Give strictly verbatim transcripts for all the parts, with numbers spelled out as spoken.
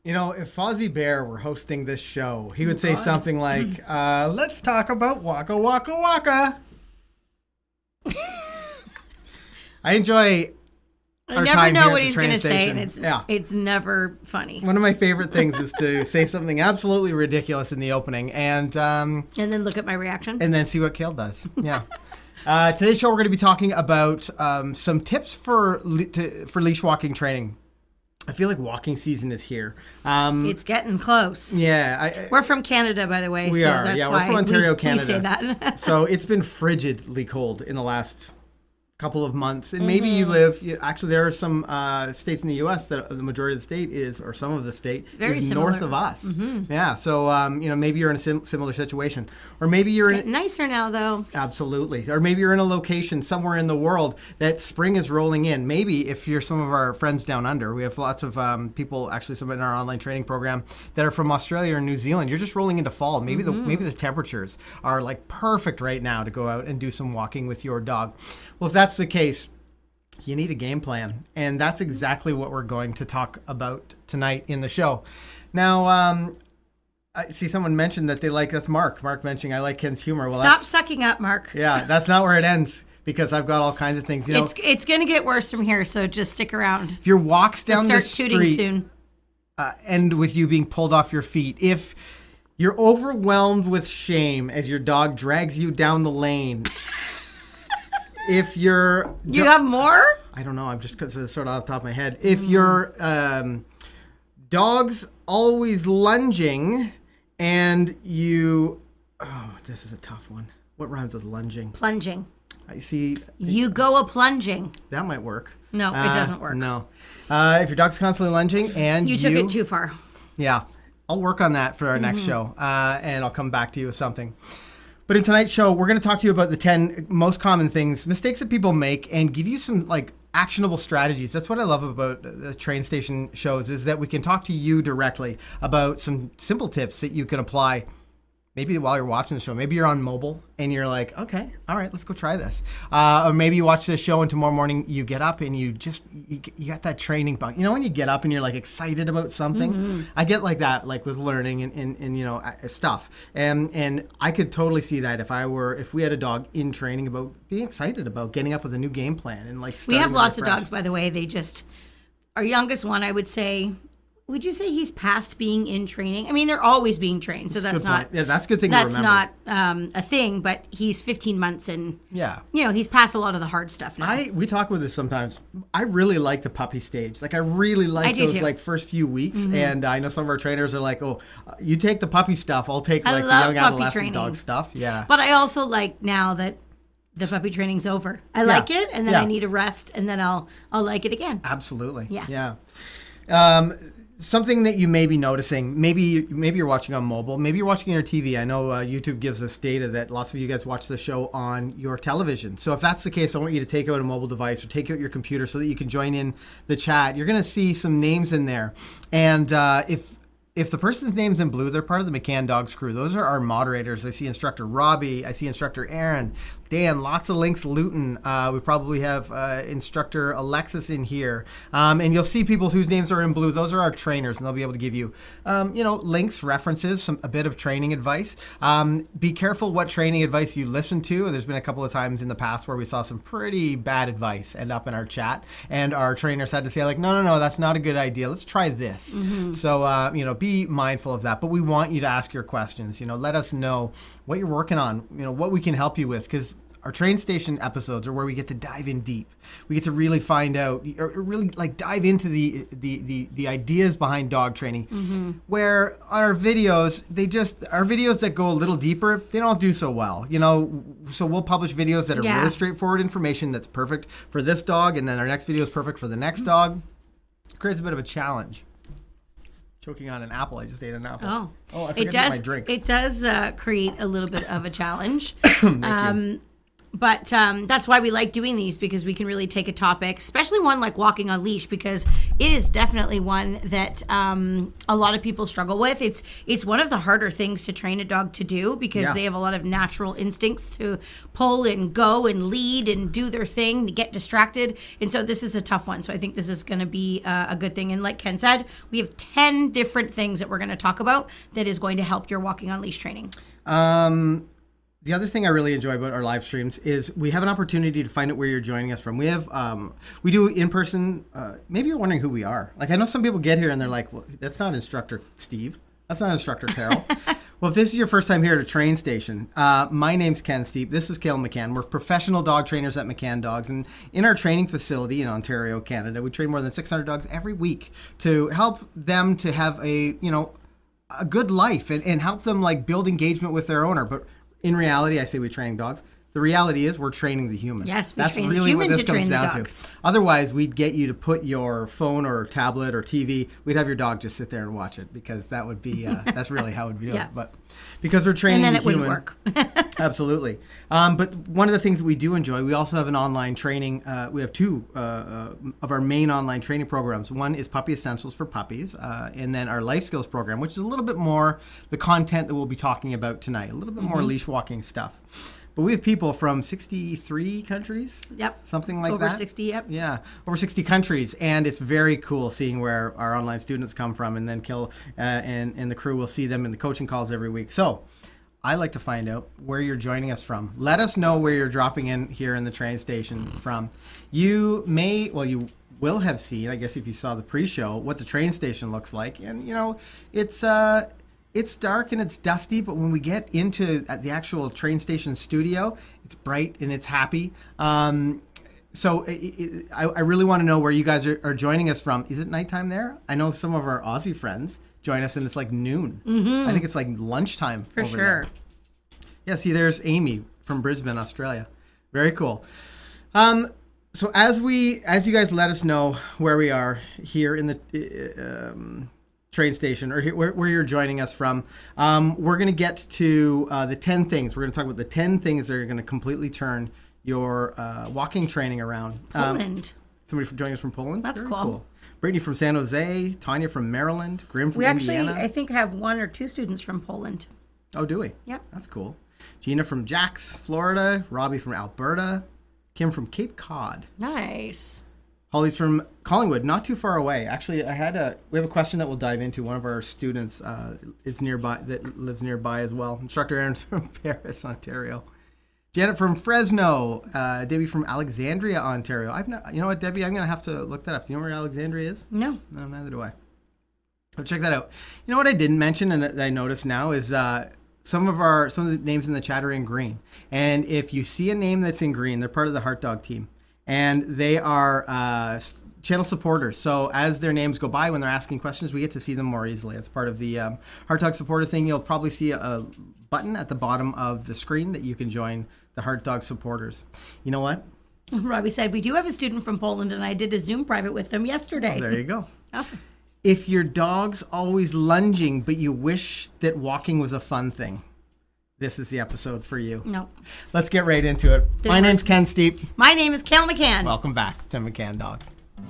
You know, if Fozzie Bear were hosting this show, he would Oh, say God. something like, uh, let's talk about Waka Waka Waka. I enjoy I our never time know here what at the he's train going to say, station. and it's Yeah. it's never funny. One of my favorite things is to say something absolutely ridiculous in the opening and um, And then look at my reaction. and then see what Kale does. Yeah. uh, today's show, we're going to be talking about um, some tips for le- to, for leash walking training. I feel like walking season is here. Um, It's getting close. yeah. I, I- We're from Canada, by the way. We so are, That's yeah, we're why from Ontario, we, Canada. We say that. So it's been frigidly cold in the last couple of months, and maybe you live. You, actually, there are some uh, states in the U S that the majority of the state is, or some of the state Very is similar. north of us. Yeah, so um, you know, maybe you're in a sim- similar situation, or maybe you're in. Nicer now, though. Absolutely. Or maybe you're in a location somewhere in the world that spring is rolling in. Maybe if you're some of our friends down under, we have lots of um, people, actually some in our online training program that are from Australia or New Zealand. You're just rolling into fall. Maybe the maybe the temperatures are like perfect right now to go out and do some walking with your dog. Well, if that's the case, you need a game plan. And that's exactly what we're going to talk about tonight in the show. Now, um, I see someone mentioned that they like, that's Mark. Mark mentioning, I like Ken's humor. Well, Stop that's, sucking up, Mark. yeah, that's not where it ends because I've got all kinds of things. You know, It's it's going to get worse from here, so just stick around. if your walks We'll down start the tooting street soon. uh, end with you being pulled off your feet, if you're overwhelmed with shame as your dog drags you down the lane, if you're... Do you have more? I don't know. I'm just because it's sort of off the top of my head. If your um, dog's always lunging and you... Oh, this is a tough one. What rhymes with lunging? Plunging. I see. You go a plunging. That might work. No, it Uh, doesn't work. No. Uh, if your dog's constantly lunging and you... You took it too far. Yeah. I'll work on that for our next Mm-hmm. show, uh, and I'll come back to you with something. But in tonight's show, we're going to talk to you about the ten most common things, mistakes that people make, and give you some like actionable strategies. That's what I love about the train station shows, is that we can talk to you directly about some simple tips that you can apply. Maybe while you're watching the show, maybe you're on mobile and you're like, okay, all right, let's go try this. Uh, or maybe you watch this show and tomorrow morning you get up and you just, you, you got that training bug. You know when you get up and you're like excited about something? Mm-hmm. I get like that, like with learning and, and, and you know, uh, stuff. And and I could totally see that if I were, if we had a dog in training about being excited about getting up with a new game plan and like We starting have with lots a of fresh- dogs, by the way. They just, our youngest one, I would say, would you say he's past being in training? I mean, they're always being trained, so that's Good not, point. Yeah, that's a good thing to that's remember. not um, a thing, but he's fifteen months and, Yeah. you know, he's past a lot of the hard stuff now. I we talk with this sometimes. I really like the puppy stage. Like I really like I do those too. Mm-hmm. like first few weeks. And I know some of our trainers are like, "Oh, uh, you take the puppy stuff. I'll take I like the love young puppy adolescent training. dog stuff." Yeah. But I also like now that the puppy training's over. I like it, and then Yeah. I need a rest, and then I'll I'll like it again. Absolutely. Yeah. Yeah. Um, something that you may be noticing, maybe maybe you're watching on mobile, maybe you're watching on your T V. I know uh, YouTube gives us data that lots of you guys watch the show on your television. So if that's the case, I want you to take out a mobile device or take out your computer so that you can join in the chat. You're going to see some names in there. And uh, if If the person's name's in blue, they're part of the McCann Dogs crew. Those are our moderators. I see Instructor Robbie. I see Instructor Aaron. Dan, lots of links. Luton. Uh, we probably have uh, Instructor Alexis in here. Um, and you'll see people whose names are in blue. Those are our trainers, and they'll be able to give you, um, you know, links, references, some a bit of training advice. Um, be careful what training advice you listen to. There's been a couple of times in the past where we saw some pretty bad advice end up in our chat, and our trainers had to say, like, no, no, no, that's not a good idea. Let's try this. Mm-hmm. So, uh, you know, be mindful of that. But we want you to ask your questions. You know, let us know what you're working on, you know, what we can help you with, because our train station episodes are where we get to dive in deep. We get to really find out, or really like dive into the the the, the ideas behind dog training. Mm-hmm. Where our videos, they just our videos that go a little deeper, they don't do so well. You know, so we'll publish videos that are Yeah. really straightforward information that's perfect for this dog, and then our next video is perfect for the next mm-hmm. dog. It creates a bit of a challenge. Choking on an apple. I just ate an apple. Oh, oh I forgot it to does. get my drink. It does uh, create a little bit of a challenge. Thank um, you. But um, that's why we like doing these, because we can really take a topic, especially one like walking on leash, because it is definitely one that um, a lot of people struggle with. It's it's one of the harder things to train a dog to do, because Yeah. they have a lot of natural instincts to pull and go and lead and do their thing, to get distracted. And so this is a tough one. So I think this is going to be uh, a good thing. And like Ken said, we have ten different things that we're going to talk about that is going to help your walking on leash training. Um, the other thing I really enjoy about our live streams is we have an opportunity to find out where you're joining us from. We have, um, we do in person. Uh, maybe you're wondering who we are. Like, I know some people get here and they're like, well, that's not Instructor Steve. That's not Instructor Carol. Well, if this is your first time here at a train station, uh, my name's Ken Steep. This is Cale McCann. We're professional dog trainers at McCann Dogs. And in our training facility in Ontario, Canada, we train more than six hundred dogs every week to help them to have a, you know, a good life and, and help them like build engagement with their owner. But in reality, I say we train dogs. The reality is we're training the human. Yes, we That's train the really human what this to train comes the down dogs. to. Otherwise, we'd get you to put your phone or tablet or T V. We'd have your dog just sit there and watch it, because that would be uh, that's really how it would be done. Yeah. But because we're training And then the it wouldn't human, work. absolutely. Um, but one of the things that we do enjoy, we also have an online training. Uh, we have two uh, uh, of our main online training programs. One is Puppy Essentials for puppies, uh, and then our Life Skills program, which is a little bit more the content that we'll be talking about tonight, a little bit more leash walking stuff. But we have people from sixty-three countries. Yep. Something like Over that. sixty, yep. Yeah, over sixty countries. And it's very cool seeing where our online students come from. And then Kill uh, and, and the crew will see them in the coaching calls every week. So I like to find out where you're joining us from. Let us know where you're dropping in here in the train station from. You may, well, you will have seen, I guess if you saw the pre-show, what the train station looks like. And, you know, it's... uh It's dark and it's dusty, but when we get into uh, the actual train station studio, it's bright and it's happy. Um, so it, it, I, I really want to know where you guys are, are joining us from. Is it nighttime there? I know some of our Aussie friends join us and it's like noon. Mm-hmm. I think it's like lunchtime For over sure. there. Yeah, see, there's Amy from Brisbane, Australia. Very cool. Um, so as we, as you guys let us know where we are here in the... Uh, um, train station, or here, where, where you're joining us from, um, we're going to get to uh, the ten things. We're going to talk about the ten things that are going to completely turn your uh, walking training around. Poland. Um, somebody from, joining us from Poland? That's Very cool. Brittany from San Jose, Tanya from Maryland, Grim from We actually, Indiana. I think, have one or two students from Poland. Oh, do we? Yep. That's cool. Gina from Jax, Florida, Robbie from Alberta, Kim from Cape Cod. Nice. Holly's from Collingwood, not too far away. Actually, I had a we have a question that we'll dive into. One of our students uh, is nearby, that lives nearby as well. Instructor Aaron's from Paris, Ontario. Janet from Fresno. Uh, Debbie from Alexandria, Ontario. I've not, you know what, Debbie? I'm gonna have to look that up. Do you know where Alexandria is? No. No, neither do I. But check that out. You know what I didn't mention and that I noticed now is uh, some of our some of the names in the chat are in green. And if you see a name that's in green, they're part of the Heart Dog team. And they are uh, channel supporters. So as their names go by, when they're asking questions, we get to see them more easily. It's part of the um, Heart Dog supporter thing. You'll probably see a, a button at the bottom of the screen that you can join the Heart Dog supporters. You know what? Robbie said, we do have a student from Poland, and I did a Zoom private with them yesterday. Oh, there you go. Awesome. If your dog's always lunging, but you wish that walking was a fun thing, this is the episode for you. No. Let's get right into it. Didn't My work. name's Ken Steep. My name is Cale McCann. Welcome back to McCann Dogs.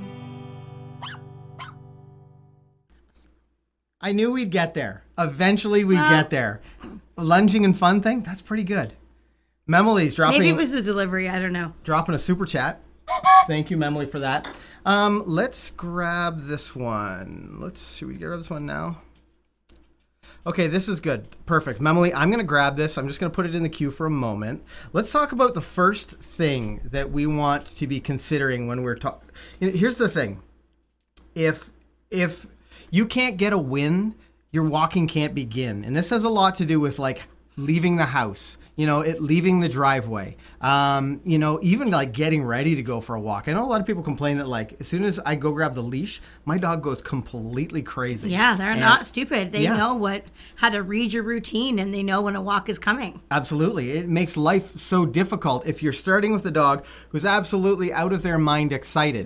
I knew we'd get there. Eventually we'd Well- get there. Lunging and fun thing, that's pretty good. Memily's dropping, Maybe it was the delivery. I don't know. dropping a super chat. Thank you, Memily, for that. Um, let's grab this one. Let's, should we grab this one now? Okay, this is good. Perfect. Memily, I'm going to grab this. I'm just going to put it in the queue for a moment. Let's talk about the first thing that we want to be considering when we're talking. Here's the thing. If if you can't get a win, your walking can't begin. And this has a lot to do with like leaving the house, you know, it leaving the driveway, um, you know, even like getting ready to go for a walk. I know a lot of people complain that like as soon as I go grab the leash, my dog goes completely crazy. Yeah, they're And- not stupid. They Yeah. know what how to read your routine, and they know when a walk is coming. Absolutely. It makes life so difficult if you're starting with a dog who's absolutely out of their mind excited.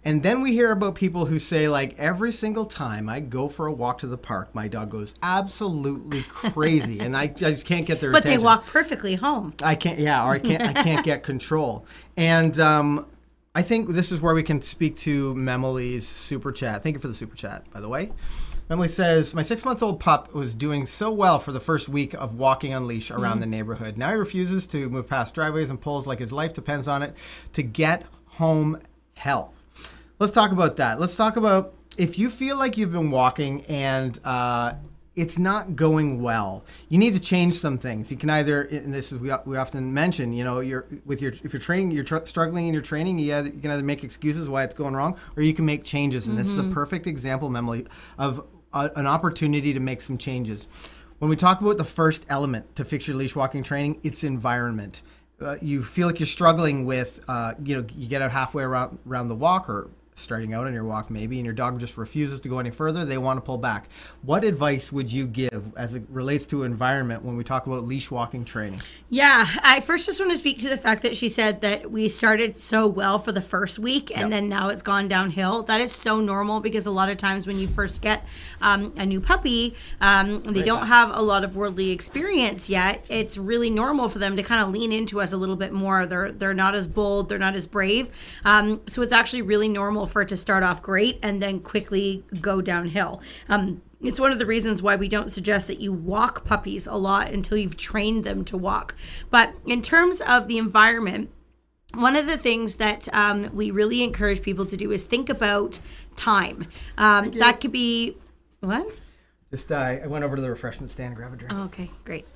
And then we hear about people who say, like, every single time I go for a walk to the park, my dog goes absolutely crazy, and I, I just can't get their But attention. they walk perfectly home. I can't, yeah, or I can't, I can't get control. And um, I think this is where we can speak to Memily's super chat. Thank you for the super chat, by the way. Emily says, my six-month-old pup was doing so well for the first week of walking on leash around mm. the neighborhood. Now he refuses to move past driveways and pulls like his life depends on it to get home help. Let's talk about that. Let's talk about if you feel like you've been walking and uh, it's not going well, you need to change some things. You can either, and this is we, we often mention, you know, you're with your if you're training, you're tr- struggling in your training, you, either, you can either make excuses why it's going wrong, or you can make changes. And mm-hmm. this is a perfect example, Emily, of a, an opportunity to make some changes. When we talk about the first element to fix your leash walking training, it's environment. Uh, you feel like you're struggling with, uh, you know, you get out halfway around around the walk or starting out on your walk maybe, and your dog just refuses to go any further, they want to pull back. What advice would you give as it relates to environment when we talk about leash walking training? Yeah, I first just want to speak to the fact that she said that we started so well for the first week and yep. then now it's gone downhill. That is so normal because a lot of times when you first get um, a new puppy, um, they right don't back. have a lot of worldly experience yet. It's really normal for them to kind of lean into us a little bit more. They're they're not as bold, they're not as brave. Um, so it's actually really normal for it to start off great and then quickly go downhill. Um, it's one of the reasons why we don't suggest that you walk puppies a lot until you've trained them to walk. But in terms of the environment, one of the things that um, we really encourage people to do is think about time. Um, that could be, what? Just uh, I went over to the refreshment stand and grabbed a drink. Oh, okay, great.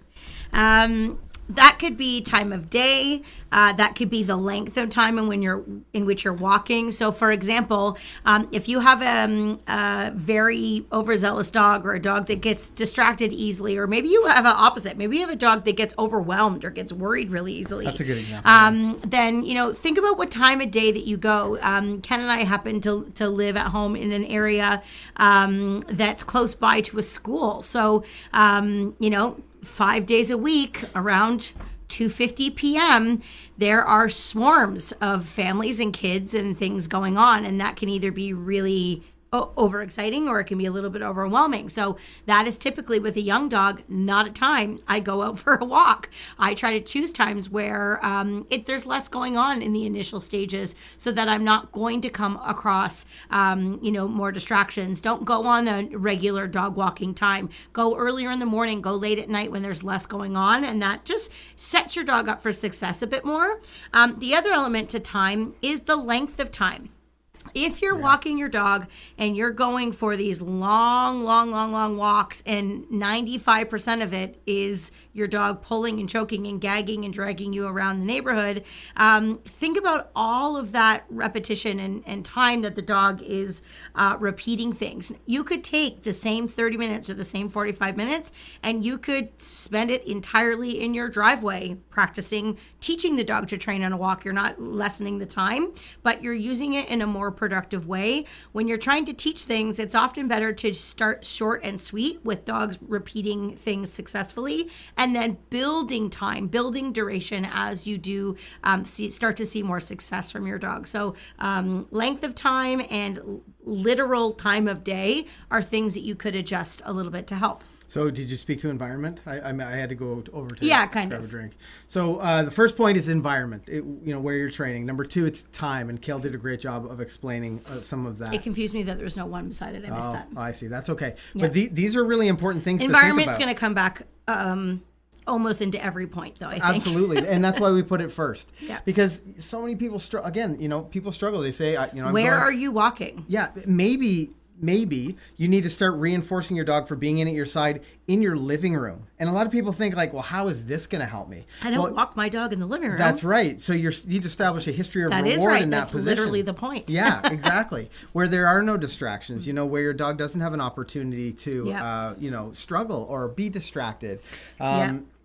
Um, that could be time of day. Uh, that could be the length of time in when you're in which you're walking. So, for example, um, if you have um, a very overzealous dog or a dog that gets distracted easily, or maybe you have an opposite, maybe you have a dog that gets overwhelmed or gets worried really easily. That's a good example. Um, then you know, think about what time of day that you go. Um, Ken and I happen to to live at home in an area um, that's close by to a school. So, um, you know. Five days a week around two fifty p.m. there are swarms of families and kids and things going on, and that can either be really o- overexciting or it can be a little bit overwhelming. So that is typically with a young dog not a time I go out for a walk. I try to choose times where um, if there's less going on in the initial stages so that I'm not going to come across um, you know, more distractions. Don't go on a regular dog walking time. Go earlier in the morning, go late at night when there's less going on, and that just sets your dog up for success a bit more. Um, the other element to time is the length of time. If you're yeah. walking your dog and you're going for these long, long, long, long walks and ninety-five percent of it is your dog pulling and choking and gagging and dragging you around the neighborhood, um, think about all of that repetition and, and time that the dog is uh, repeating things. You could take the same thirty minutes or the same forty-five minutes and you could spend it entirely in your driveway practicing, teaching the dog to train on a walk. You're not lessening the time, but you're using it in a more productive way. When you're trying to teach things, it's often better to start short and sweet with dogs repeating things successfully and then building time, building duration as you do um, see, start to see more success from your dog. So um, length of time and literal time of day are things that you could adjust a little bit to help. So did you speak to environment? I, I, I had to go over to yeah, kind grab of. a drink. So uh, the first point is environment, it, you know, where you're training. Number two, it's time, and Kel did a great job of explaining uh, some of that. It confused me that there was no one beside it. I missed oh, that. I see. That's okay. Yeah. But the, these are really important things to think about. Environment's going to come back um, almost into every point, though, I think. Absolutely. And that's why we put it first. Yeah. Because so many people, str- again, you know, people struggle. They say, I, you know, I'm where going, are you walking? Yeah, maybe... Maybe you need to start reinforcing your dog for being in at your side in your living room. And a lot of people think like, well, how is this going to help me? I don't well, walk my dog in the living room. That's right. So you're, you need to establish a history of that reward is right. in that that's position. Literally the point. Yeah, exactly. Where there are no distractions, you know, where your dog doesn't have an opportunity to, yeah. uh, you know, struggle or be distracted. Um,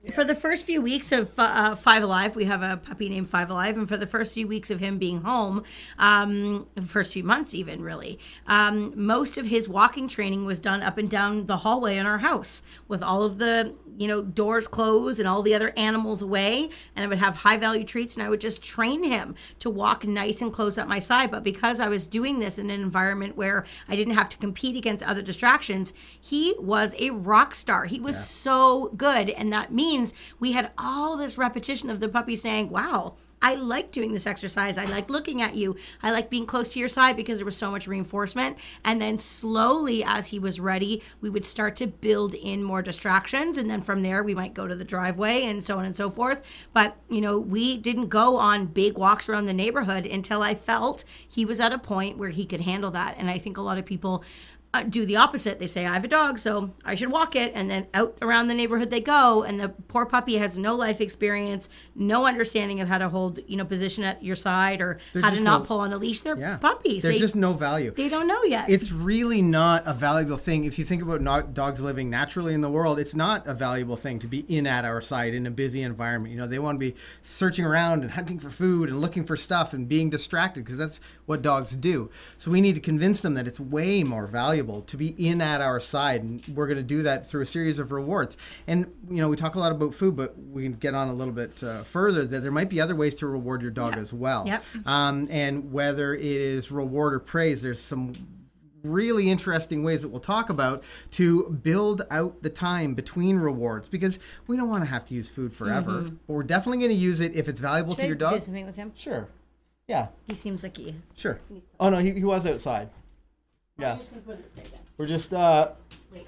For the first few weeks of uh, Five Alive, we have a puppy named Five Alive, and for the first few weeks of him being home, um, the first few months even really, um, most of his walking training was done up and down the hallway in our house with all of the, you know, doors closed and all the other animals away, and I would have high value treats, and I would just train him to walk nice and close at my side. But because I was doing this in an environment where I didn't have to compete against other distractions, he was a rock star. He was yeah. so good, and that means we had all this repetition of the puppy saying, wow, I like doing this exercise. I like looking at you. I like being close to your side, because there was so much reinforcement. And then slowly, as he was ready, we would start to build in more distractions. And then from there, we might go to the driveway and so on and so forth. But, you know, we didn't go on big walks around the neighborhood until I felt he was at a point where he could handle that. And I think a lot of people Uh, do the opposite. They say, I have a dog, so I should walk it. And then out around the neighborhood they go. And the poor puppy has no life experience, no understanding of how to hold, you know, position at your side, or There's how to not no, pull on a leash. They're yeah. puppies. There's they, just no value. They don't know yet. It's really not a valuable thing. If you think about no- dogs living naturally in the world, it's not a valuable thing to be in at our side in a busy environment. You know, they want to be searching around and hunting for food and looking for stuff and being distracted, because that's what dogs do. So we need to convince them that it's way more valuable to be in at our side, and we're going to do that through a series of rewards. And you know, we talk a lot about food, but we can get on a little bit uh, further that there might be other ways to reward your dog yep. as well. Yep. Um, and whether it is reward or praise, there's some really interesting ways that we'll talk about to build out the time between rewards, because we don't want to have to use food forever, mm-hmm. but we're definitely going to use it if it's valuable Should to your I dog. Do something with him? Sure. Yeah. He seems like he. Sure. Oh no, he, he was outside. Yeah. We're just uh Wait.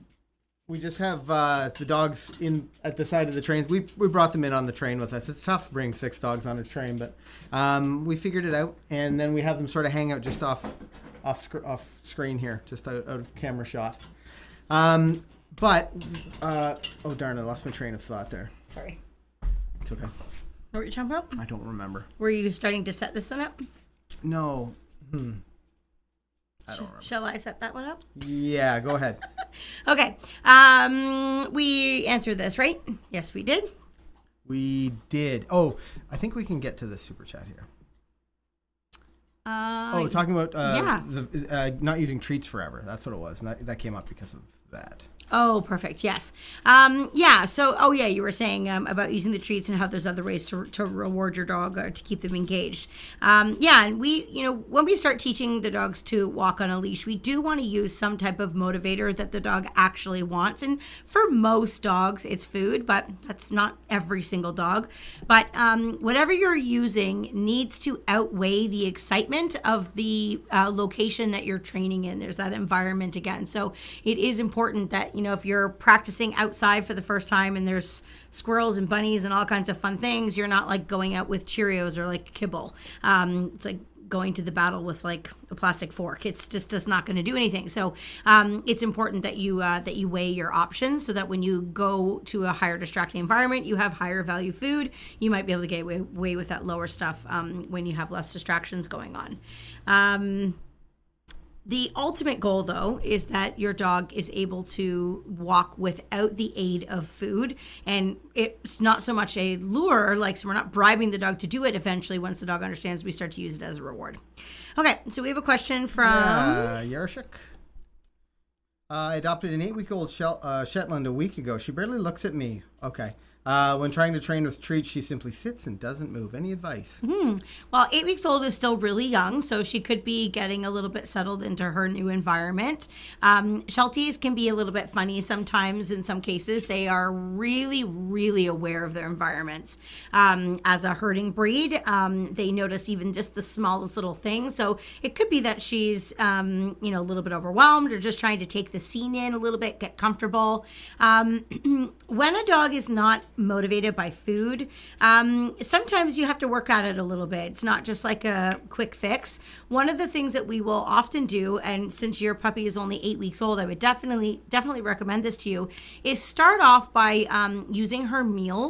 we just have uh the dogs in at the side of the trains. We we brought them in on the train with us. It's tough to bring six dogs on a train, but um we figured it out, and then we have them sort of hang out just off off sc- off screen here, just out, out of camera shot. Um but uh oh darn, I lost my train of thought there. Sorry. It's okay. What were you talking about? I don't remember. Were you starting to set this one up? No. Hmm. I don't remember. Shall I set that one up? Yeah, go ahead. Okay. Um, we answered this, right? Yes, we did. We did. Oh, I think we can get to the super chat here. Uh, oh, talking about uh, yeah. the, uh, not using treats forever. That's what it was. And that, that came up because of that. Oh, perfect. Yes. Um, yeah. So, oh yeah, you were saying um, about using the treats and how there's other ways to, to reward your dog or to keep them engaged. Um, yeah. And we, you know, when we start teaching the dogs to walk on a leash, we do want to use some type of motivator that the dog actually wants. And for most dogs, it's food, but that's not every single dog. But um, whatever you're using needs to outweigh the excitement of the uh, location that you're training in. There's that environment again. So it is important that, you know, if you're practicing outside for the first time and there's squirrels and bunnies and all kinds of fun things, you're not like going out with Cheerios or like kibble. Um, it's like going to the battle with like a plastic fork. It's just just not going to do anything. So um, it's important that you uh, that you weigh your options so that when you go to a higher distracting environment, you have higher value food. You might be able to get away, away with that lower stuff um, when you have less distractions going on. Um, The ultimate goal, though, is that your dog is able to walk without the aid of food. And it's not so much a lure, like so we're not bribing the dog to do it. Eventually, once the dog understands, we start to use it as a reward. Okay, so we have a question from... Uh, Yarshik. Uh, I adopted an eight-week-old Shel- uh, Shetland a week ago. She barely looks at me. Okay. Uh, when trying to train with treats, she simply sits and doesn't move. Any advice? Hmm. Well, eight weeks old is still really young, so she could be getting a little bit settled into her new environment. Um, Shelties can be a little bit funny sometimes. In some cases, they are really, really aware of their environments. Um, as a herding breed, um, they notice even just the smallest little things. So it could be that she's, um, you know, a little bit overwhelmed or just trying to take the scene in a little bit, get comfortable. Um, when a dog is not motivated by food, um, sometimes you have to work at it a little bit. It's not just like a quick fix. One of the things that we will often do, and since your puppy is only eight weeks old, I would definitely definitely recommend this to you, is start off by um, using her meals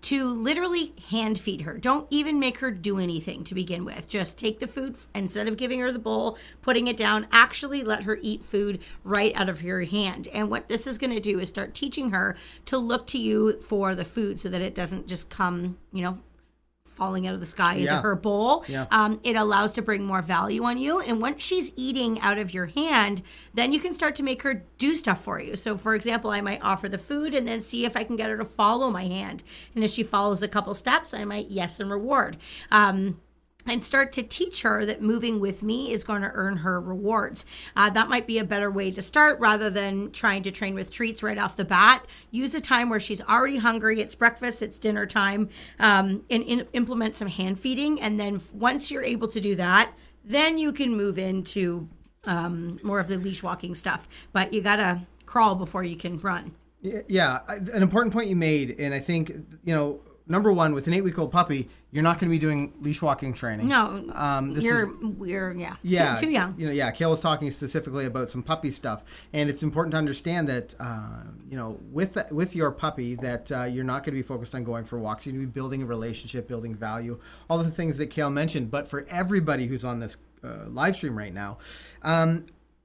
to literally hand feed her. Don't even make her do anything to begin with. Just take the food, instead of giving her the bowl, putting it down, actually let her eat food right out of your hand. And what this is going to do is start teaching her to look to you for the food so that it doesn't just come, you know, falling out of the sky into Yeah. her bowl. Yeah. Um, it allows to bring more value on you. And once she's eating out of your hand, then you can start to make her do stuff for you. So for example, I might offer the food and then see if I can get her to follow my hand. And if she follows a couple steps, I might yes and reward. Um, and start to teach her that moving with me is going to earn her rewards. Uh, that might be a better way to start rather than trying to train with treats right off the bat. Use a time where she's already hungry. It's breakfast, it's dinner time, um, and in, implement some hand feeding. And then once you're able to do that, then you can move into um, more of the leash walking stuff. But you got to crawl before you can run. Yeah, I- an important point you made, and I think, you know, number one, with an eight-week-old puppy, you're not going to be doing leash walking training. No, Um, this you're, is- you're, yeah, Yeah, too, too young. You know, yeah. Kale was talking specifically about some puppy stuff, and it's important to understand that, uh, you know, with with your puppy, that uh, you're not going to be focused on going for walks. You're going to be building a relationship, building value, all the things that Kale mentioned. But for everybody who's on this uh, live stream right now, um,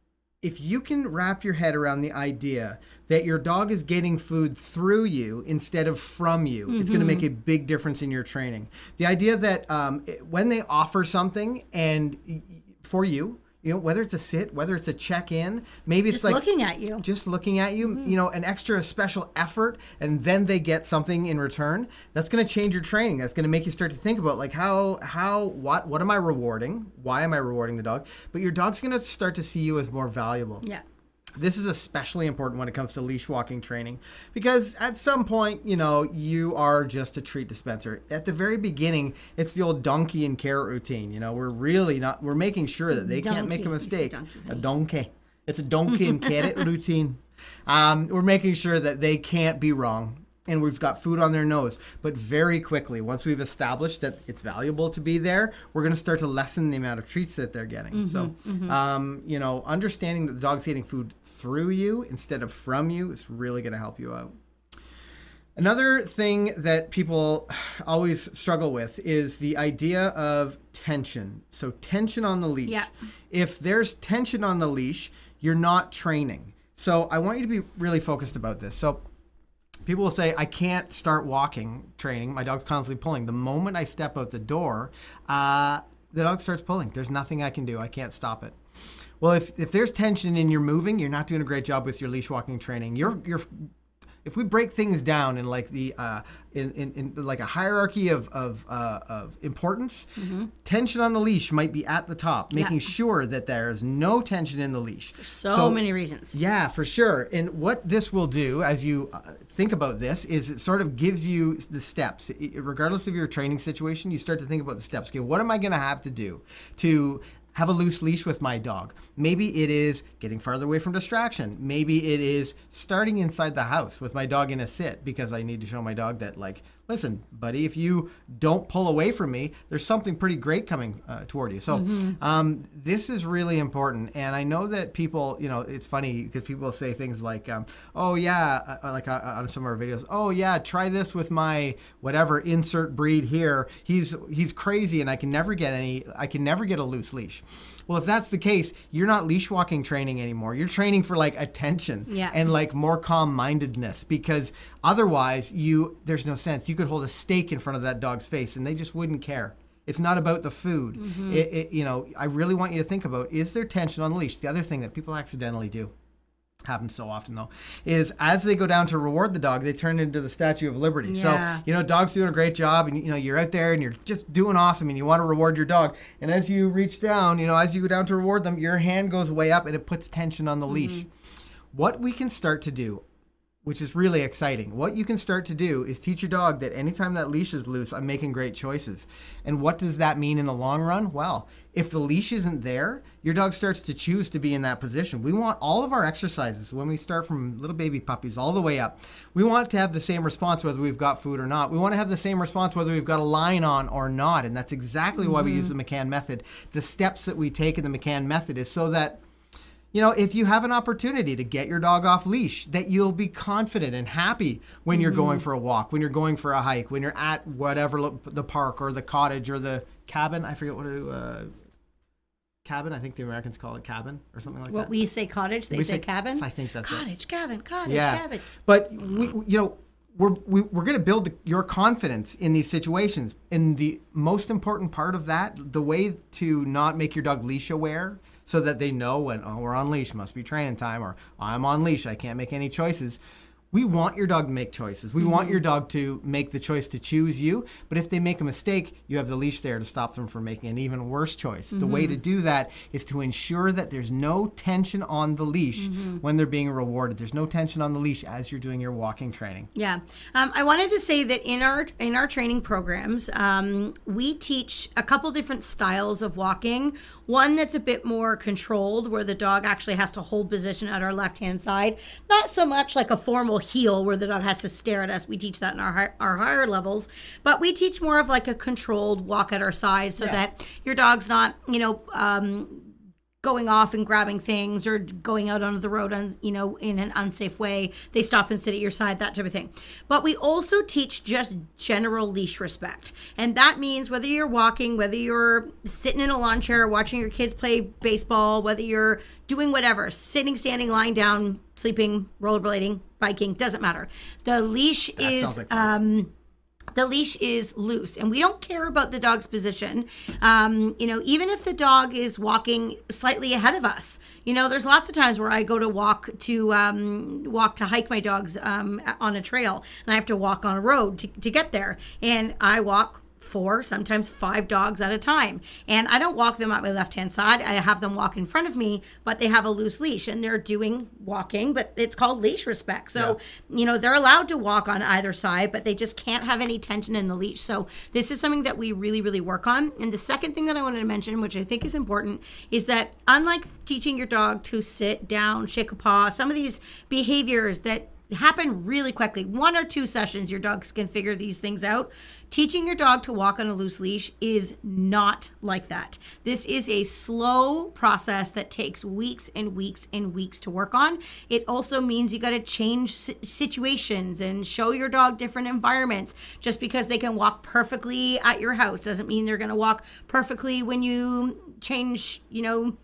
if you can wrap your head around the idea that your dog is getting food through you instead of from you, mm-hmm. it's going to make a big difference in your training. The idea that um, it, when they offer something and y- for you, you know, whether it's a sit, whether it's a check-in, maybe it's Just like looking at you. just looking at you, mm-hmm. you know, an extra special effort, and then they get something in return. That's going to change your training. That's going to make you start to think about like how, how, what, what am I rewarding? Why am I rewarding the dog? But your dog's going to start to see you as more valuable. Yeah. This is especially important when it comes to leash walking training because at some point, you know, you are just a treat dispenser. At the very beginning, it's the old donkey and carrot routine. You know, we're really not, we're making sure that they Donkey. can't make a You said mistake. donkey, A honey. donkey. It's a donkey and carrot routine. Um, we're making sure that they can't be wrong. And we've got food on their nose. But very quickly, once we've established that it's valuable to be there, we're going to start to lessen the amount of treats that they're getting. Mm-hmm, so, mm-hmm. Um, you know, understanding that the dog's getting food through you instead of from you is really going to help you out. Another thing that people always struggle with is the idea of tension. So tension on the leash. Yeah. If there's tension on the leash, you're not training. So I want you to be really focused about this. So people will say, I can't start walking training. My dog's constantly pulling. The moment I step out the door, uh, the dog starts pulling. There's nothing I can do. I can't stop it. Well, if, if there's tension and you're moving, you're not doing a great job with your leash walking training. You're you're if we break things down in like the uh, in, in, in like a hierarchy of of, uh, of importance, mm-hmm. tension on the leash might be at the top, making Yeah. sure that there's no tension in the leash. So, many reasons. Yeah, for sure. And what this will do, as you uh, think about this, is it sort of gives you the steps. I- regardless of your training situation, you start to think about the steps. Okay, what am I going to have to do to have a loose leash with my dog? Maybe it is getting farther away from distraction. Maybe it is starting inside the house with my dog in a sit because I need to show my dog that, like, listen, buddy, if you don't pull away from me, there's something pretty great coming uh, toward you. So Mm-hmm. um, this is really important. And I know that people, you know, it's funny because people say things like, um, oh, yeah, uh, like uh, on some of our videos, oh, yeah, try this with my whatever insert breed here. He's he's crazy and I can never get any, I can never get a loose leash. Well, if that's the case, you're not leash walking training anymore. You're training for like attention Yeah. and like more calm-mindedness because otherwise you there's no sense. You could hold a steak in front of that dog's face and they just wouldn't care. It's not about the food. Mm-hmm. It, it, you know, I really want you to think about, is there tension on the leash? The other thing that people accidentally do, happens so often though, is as they go down to reward the dog, they turn into the Statue of Liberty. Yeah. So, you know, dog's doing a great job and, you know, you're out there and you're just doing awesome and you want to reward your dog. And as you reach down, you know, as you go down to reward them, your hand goes way up and it puts tension on the mm-hmm. leash. What we can start to do, which is really exciting, what you can start to do is teach your dog that anytime that leash is loose, I'm making great choices. And what does that mean in the long run? Well, if the leash isn't there, your dog starts to choose to be in that position. We want all of our exercises, when we start from little baby puppies all the way up, we want to have the same response whether we've got food or not. We want to have the same response whether we've got a line on or not. And that's exactly mm-hmm. why we use the McCann method. The steps that we take in the McCann method is so that, you know, if you have an opportunity to get your dog off leash, that you'll be confident and happy when you're going for a walk, when you're going for a hike, when you're at whatever lo- the park or the cottage or the cabin. I forget what to, uh, cabin. I think the Americans call it cabin or something like What that. we say cottage, they We say, say- cabin. I think that's it. cottage, cabin, cottage, Yeah, cabin. but we, you know, we're we, we're going to build the, your confidence in these situations. And the most important part of that, the way to not make your dog leash aware, so that they know when, oh, we're on leash, must be training time, or I'm on leash, I can't make any choices. We want your dog to make choices. We mm-hmm. want your dog to make the choice to choose you. But if they make a mistake, you have the leash there to stop them from making an even worse choice. Mm-hmm. The way to do that is to ensure that there's no tension on the leash mm-hmm. when they're being rewarded. There's no tension on the leash as you're doing your walking training. Yeah. Um, I wanted to say that in our in our training programs, um, we teach a couple different styles of walking. One that's a bit more controlled, where the dog actually has to hold position at our left-hand side. Not so much like a formal heel where the dog has to stare at us. We teach that in our high, our higher levels. But we teach more of like a controlled walk at our side, so yeah. that your dog's not, you know, um, going off and grabbing things or going out onto the road on, you know, in an unsafe way. They stop and sit at your side, that type of thing. But we also teach just general leash respect. And that means whether you're walking, whether you're sitting in a lawn chair, watching your kids play baseball, whether you're doing whatever, sitting, standing, lying down, sleeping, rollerblading, biking, doesn't matter. The leash that is... Like um, the leash is loose, and we don't care about the dog's position. Um, you know, even if the dog is walking slightly ahead of us, you know, there's lots of times where I go to walk to um, walk to hike my dogs um, on a trail, and I have to walk on a road to, to get there, and I walk four, sometimes five dogs at a time. And I don't walk them at my left-hand side. I have them walk in front of me, but they have a loose leash and they're doing walking, but it's called leash respect. So, yeah. you know, they're allowed to walk on either side, but they just can't have any tension in the leash. So this is something that we really, really work on. And the second thing that I wanted to mention, which I think is important, is that unlike teaching your dog to sit down, shake a paw, some of these behaviors that happen really quickly. One or two sessions, your dogs can figure these things out. Teaching your dog to walk on a loose leash is not like that. This is a slow process that takes weeks and weeks and weeks to work on. It also means you got to change situations and show your dog different environments. Just because they can walk perfectly at your house doesn't mean they're going to walk perfectly when you change, you know,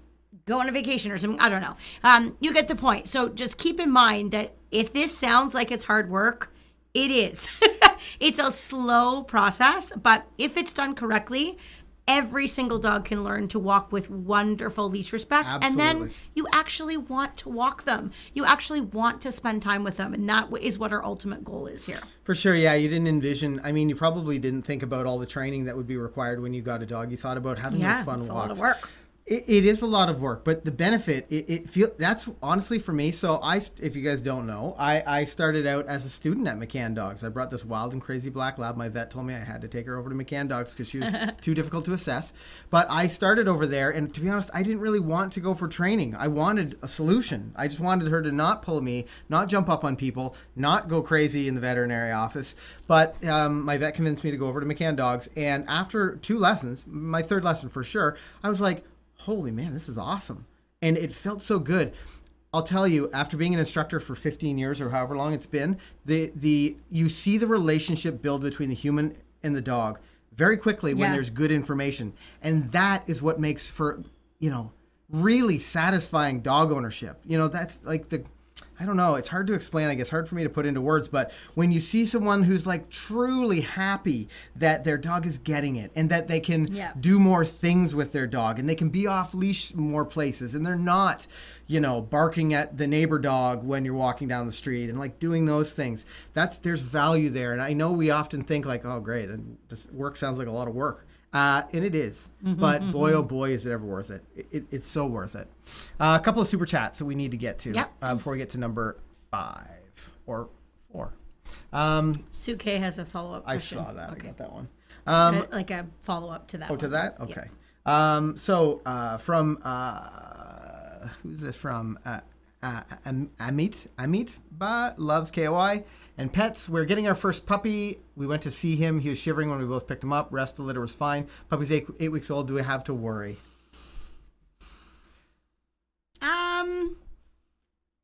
go on a vacation or something. I don't know. Um, you get the point. So just keep in mind that if this sounds like it's hard work, it is. It's a slow process, but if it's done correctly, every single dog can learn to walk with wonderful leash respect. Absolutely. And then you actually want to walk them. You actually want to spend time with them. And that is what our ultimate goal is here. For sure, yeah. You didn't envision, I mean, you probably didn't think about all the training that would be required when you got a dog. You thought about having yeah, those fun it's walks. a lot of work. It, it is a lot of work, but the benefit, it, it feel that's honestly for me. So I, if you guys don't know, I, I started out as a student at McCann Dogs. I brought this wild and crazy black lab. My vet told me I had to take her over to McCann Dogs because she was too difficult to assess. But I started over there, and to be honest, I didn't really want to go for training. I wanted a solution. I just wanted her to not pull me, not jump up on people, not go crazy in the veterinary office. But um, my vet convinced me to go over to McCann Dogs, and after two lessons, my third lesson for sure, I was like, holy man, this is awesome. And it felt so good. I'll tell you, after being an instructor for fifteen years or however long it's been, the the you see the relationship build between the human and the dog very quickly when yeah. there's good information. And that is what makes for, you know, really satisfying dog ownership. You know, that's like the, I don't know, it's hard to explain, I guess, hard for me to put into words, but when you see someone who's like truly happy that their dog is getting it and that they can yeah. do more things with their dog and they can be off leash more places and they're not, you know, barking at the neighbor dog when you're walking down the street and like doing those things, that's, there's value there. And I know we often think like, oh great, this work sounds like a lot of work. Uh, and it is, mm-hmm, but mm-hmm. boy, oh boy, is it ever worth it. It, it it's so worth it. Uh, a couple of super chats that we need to get to yep. uh, before we get to number five or four. Um, Sue K has a follow-up I question. saw that. Okay. I got that one. Um, uh, like a follow-up to that Oh, one. to that? Okay. Yeah. Um, so uh, from, uh, who's this from? Uh, uh, Amit, Amit Ba loves K O I. And pets, we're getting our first puppy. We went to see him. He was shivering when we both picked him up. Rest of the litter was fine. Puppy's eight, eight weeks old. Do we have to worry? Um,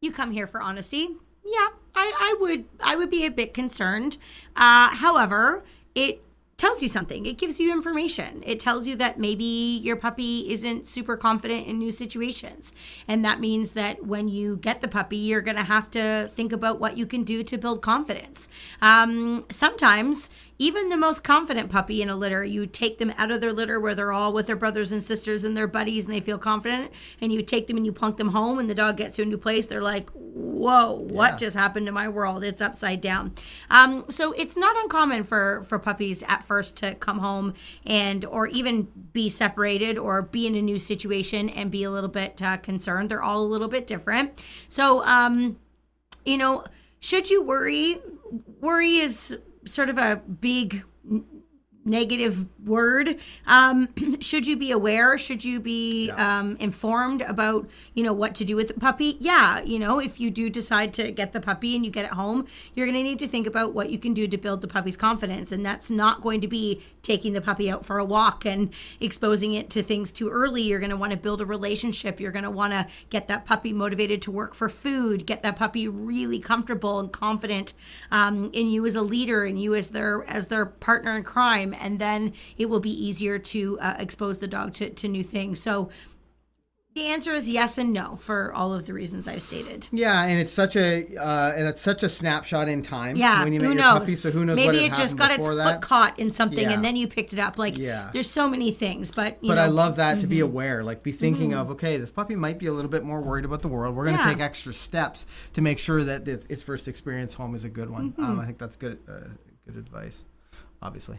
you come here for honesty. Yeah, I, I would I would be a bit concerned. Uh, however, it tells you something. It gives you information. It tells you that maybe your puppy isn't super confident in new situations. And that means that when you get the puppy, you're going to have to think about what you can do to build confidence. Um, sometimes, even the most confident puppy in a litter, you take them out of their litter where they're all with their brothers and sisters and their buddies and they feel confident, and you take them and you plunk them home and the dog gets to a new place. They're like, whoa, what yeah. just happened to my world? It's upside down. Um, so it's not uncommon for, for puppies at first to come home and or even be separated or be in a new situation and be a little bit uh, concerned. They're all a little bit different. So, um, you know, should you worry? Worry is sort of a big n- negative word. Um, should you be aware? Should you be yeah. um, informed about, you know, what to do with the puppy? Yeah, you know, if you do decide to get the puppy and you get it home, you're going to need to think about what you can do to build the puppy's confidence. And that's not going to be taking the puppy out for a walk and exposing it to things too early. You're going to want to build a relationship. You're going to want to get that puppy motivated to work for food, get that puppy really comfortable and confident um, in you as a leader and you as their as their partner in crime. And then it will be easier to uh, expose the dog to, to new things. So the answer is yes and no for all of the reasons I've stated. Yeah, and it's such a uh, and it's such a snapshot in time. Yeah, when you who make knows? Your puppy, so who knows? Maybe what it just got its that. foot caught in something, yeah. and then you picked it up. Like, yeah. there's so many things, but you but know, I love that mm-hmm. to be aware, like be thinking mm-hmm. of, okay, this puppy might be a little bit more worried about the world. We're going to yeah. take extra steps to make sure that this, its first experience home is a good one. Mm-hmm. Um, I think that's good, uh, good advice, obviously.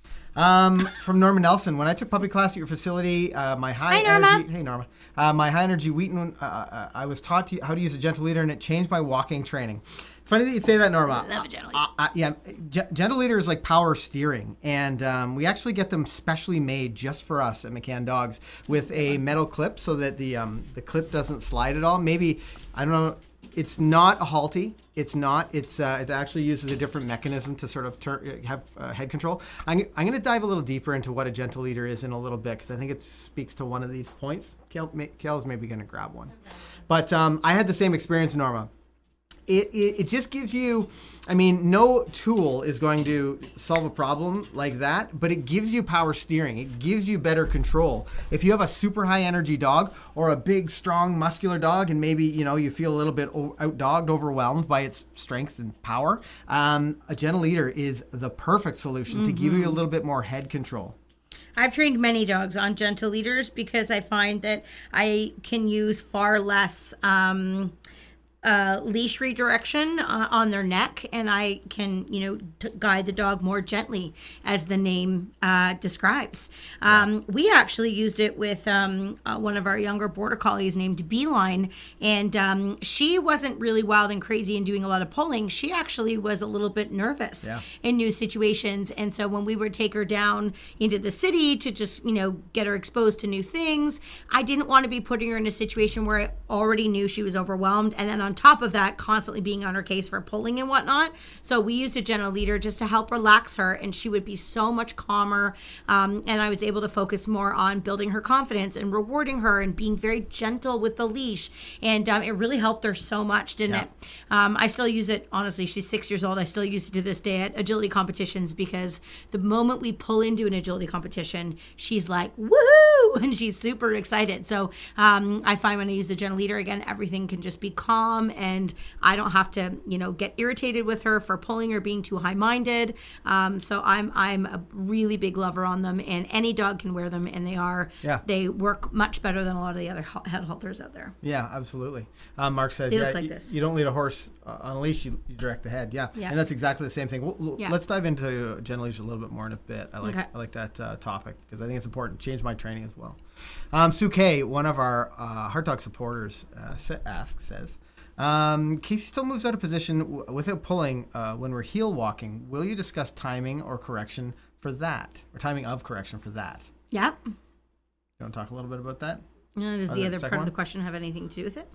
Um, from Norma Nelson, when I took puppy class at your facility, uh, my high Hi, Norma. energy, hey Norma, uh, my high energy Wheaton, uh, uh, I was taught to, how to use a gentle leader, and it changed my walking training. It's funny that you'd say that, Norma. I love a gentle leader. Uh, uh, yeah, G- gentle leader is like power steering, and um, we actually get them specially made just for us at McCann Dogs with a metal clip so that the um, the clip doesn't slide at all. Maybe, I don't know. It's not a halty. It's not. It's uh, it actually uses a different mechanism to sort of turn, have uh, head control. I'm, I'm going to dive a little deeper into what a gentle leader is in a little bit because I think it speaks to one of these points. Kale, may, Kale's maybe going to grab one. But um, I had the same experience, Norma. It, it it just gives you, I mean, no tool is going to solve a problem like that, but it gives you power steering. It gives you better control. If you have a super high energy dog or a big, strong, muscular dog, and maybe, you know, you feel a little bit outdogged, overwhelmed by its strength and power, um, a gentle leader is the perfect solution mm-hmm. to give you a little bit more head control. I've trained many dogs on gentle leaders because I find that I can use far less um, uh, leash redirection uh, on their neck, and I can, you know, t- guide the dog more gently, as the name uh, describes. Um, yeah. We actually used it with um, uh, one of our younger border collies named Beeline, and um, she wasn't really wild and crazy and doing a lot of pulling. She actually was a little bit nervous yeah. in new situations, and so when we would take her down into the city to just, you know, get her exposed to new things, I didn't want to be putting her in a situation where I already knew she was overwhelmed, and then on top of that, constantly being on her case for pulling and whatnot. So we used a gentle leader just to help relax her, and she would be so much calmer. Um, and I was able to focus more on building her confidence and rewarding her and being very gentle with the leash. And um, it really helped her so much, didn't yeah. it? Um, I still use it, honestly. She's six years old. I still use it to this day at agility competitions because the moment we pull into an agility competition, she's like, woohoo! And she's super excited. So um, I find when I use the gentle leader, again, everything can just be calm, and I don't have to, you know, get irritated with her for pulling or being too high-minded. Um, so I'm I'm a really big lover on them, and any dog can wear them, and they are yeah. they work much better than a lot of the other head halters out there. Yeah, absolutely. Um, Mark says, they yeah, look like you, this. you don't lead a horse uh, on a leash, you, you direct the head. Yeah. yeah, and that's exactly the same thing. We'll, yeah. Let's dive into gentle leash a little bit more in a bit. I like okay. I like that uh, topic because I think it's important. Change my training as well. Um, Sue K, one of our uh, Heart Dog supporters, uh, asks, says, Um, Casey still moves out of position w- without pulling uh, when we're heel walking. Will you discuss timing or correction for that? Or timing of correction for that? Yep. You want to talk a little bit about that? Uh, does or the other part one? of the question have anything to do with it?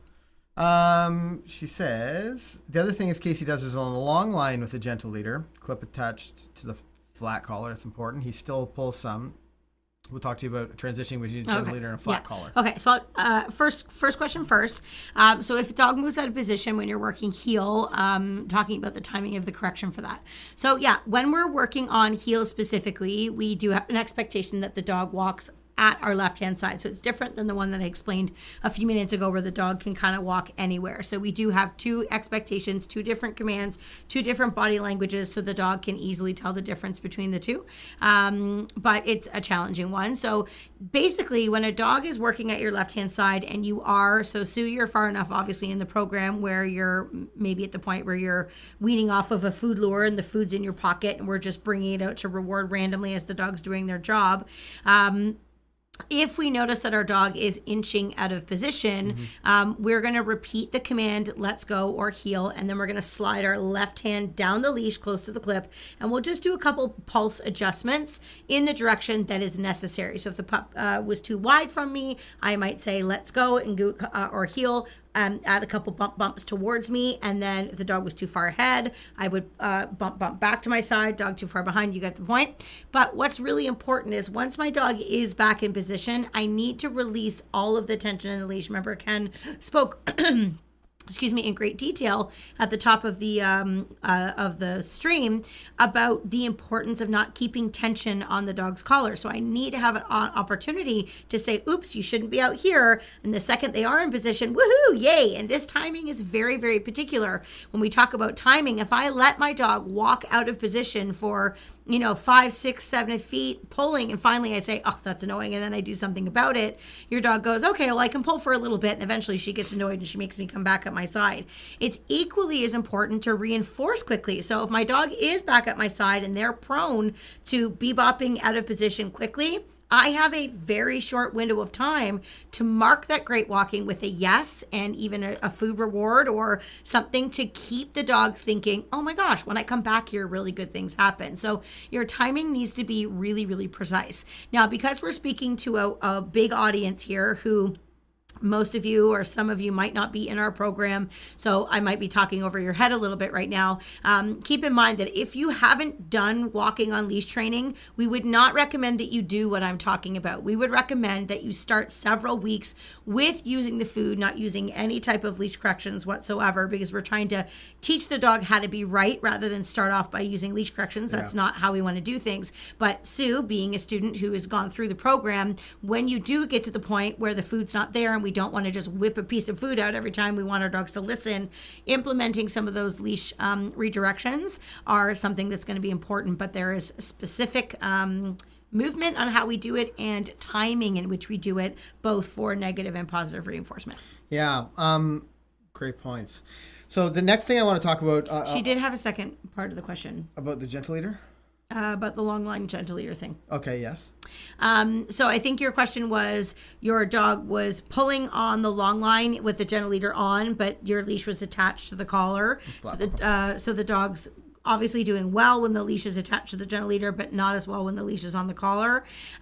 Um, she says, the other thing is Casey does is on a long line with a gentle leader, clip attached to the flat collar. That's important. He still pulls some. we'll talk to you about transitioning between a gentle Okay. leader and a flat Yeah. collar. Okay, so uh, first first question first. Um, so if a dog moves out of position when you're working heel, um, talking about the timing of the correction for that. So yeah, when we're working on heel specifically, we do have an expectation that the dog walks at our left-hand side. So it's different than the one that I explained a few minutes ago where the dog can kind of walk anywhere. So we do have two expectations, two different commands, two different body languages so the dog can easily tell the difference between the two. Um, but it's a challenging one. So basically when a dog is working at your left-hand side and you are, so Sue, you're far enough obviously in the program where you're maybe at the point where you're weaning off of a food lure and the food's in your pocket and we're just bringing it out to reward randomly as the dog's doing their job. Um, If we notice that our dog is inching out of position, mm-hmm. um, we're going to repeat the command, let's go or heel, and then we're going to slide our left hand down the leash close to the clip, and we'll just do a couple pulse adjustments in the direction that is necessary. So if the pup uh, was too wide from me, I might say, let's go and go uh, or heel. Um, add a couple bump bumps towards me, and then if the dog was too far ahead, I would uh, bump bump back to my side. Dog too far behind, you get the point. But what's really important is once my dog is back in position, I need to release all of the tension in the leash. Remember, Ken spoke excuse me, in great detail at the top of the um, uh, of the stream about the importance of not keeping tension on the dog's collar. So I need to have an opportunity to say, oops, you shouldn't be out here. And the second they are in position, woohoo, yay. And this timing is very, very particular. When we talk about timing, if I let my dog walk out of position for, you know, five, six, seven feet pulling, and finally I say, oh, that's annoying, and then I do something about it, your dog goes, okay, well, I can pull for a little bit, and eventually she gets annoyed and she makes me come back up my side. It's equally as important to reinforce quickly. So if my dog is back at my side and they're prone to bebopping out of position quickly, I have a very short window of time to mark that great walking with a yes and even a, a food reward or something to keep the dog thinking, oh my gosh, when I come back here, really good things happen. So your timing needs to be really, really precise. Now, because we're speaking to a, a big audience here who most of you or some of you might not be in our program, so I might be talking over your head a little bit right now. Um, keep in mind that if you haven't done walking on leash training, we would not recommend that you do what I'm talking about. We would recommend that you start several weeks with using the food, not using any type of leash corrections whatsoever, because we're trying to teach the dog how to be right rather than start off by using leash corrections. That's yeah. not how we want to do things. But Sue, being a student who has gone through the program, when you do get to the point where the food's not there and we don't want to just whip a piece of food out every time, we want our dogs to listen, implementing some of those leash um, redirections are something that's going to be important, but there is specific um, movement on how we do it and timing in which we do it, both for negative and positive reinforcement. Yeah, um, great points. So the next thing I want to talk about... Uh, she did have a second part of the question. About the gentle leader? Uh, about the long line gentle leader thing. Okay, yes. Um, so I think your question was your dog was pulling on the long line with the gentle leader on, but your leash was attached to the collar. So the, uh, so the dog's obviously doing well when the leash is attached to the gentle leader, but not as well when the leash is on the collar.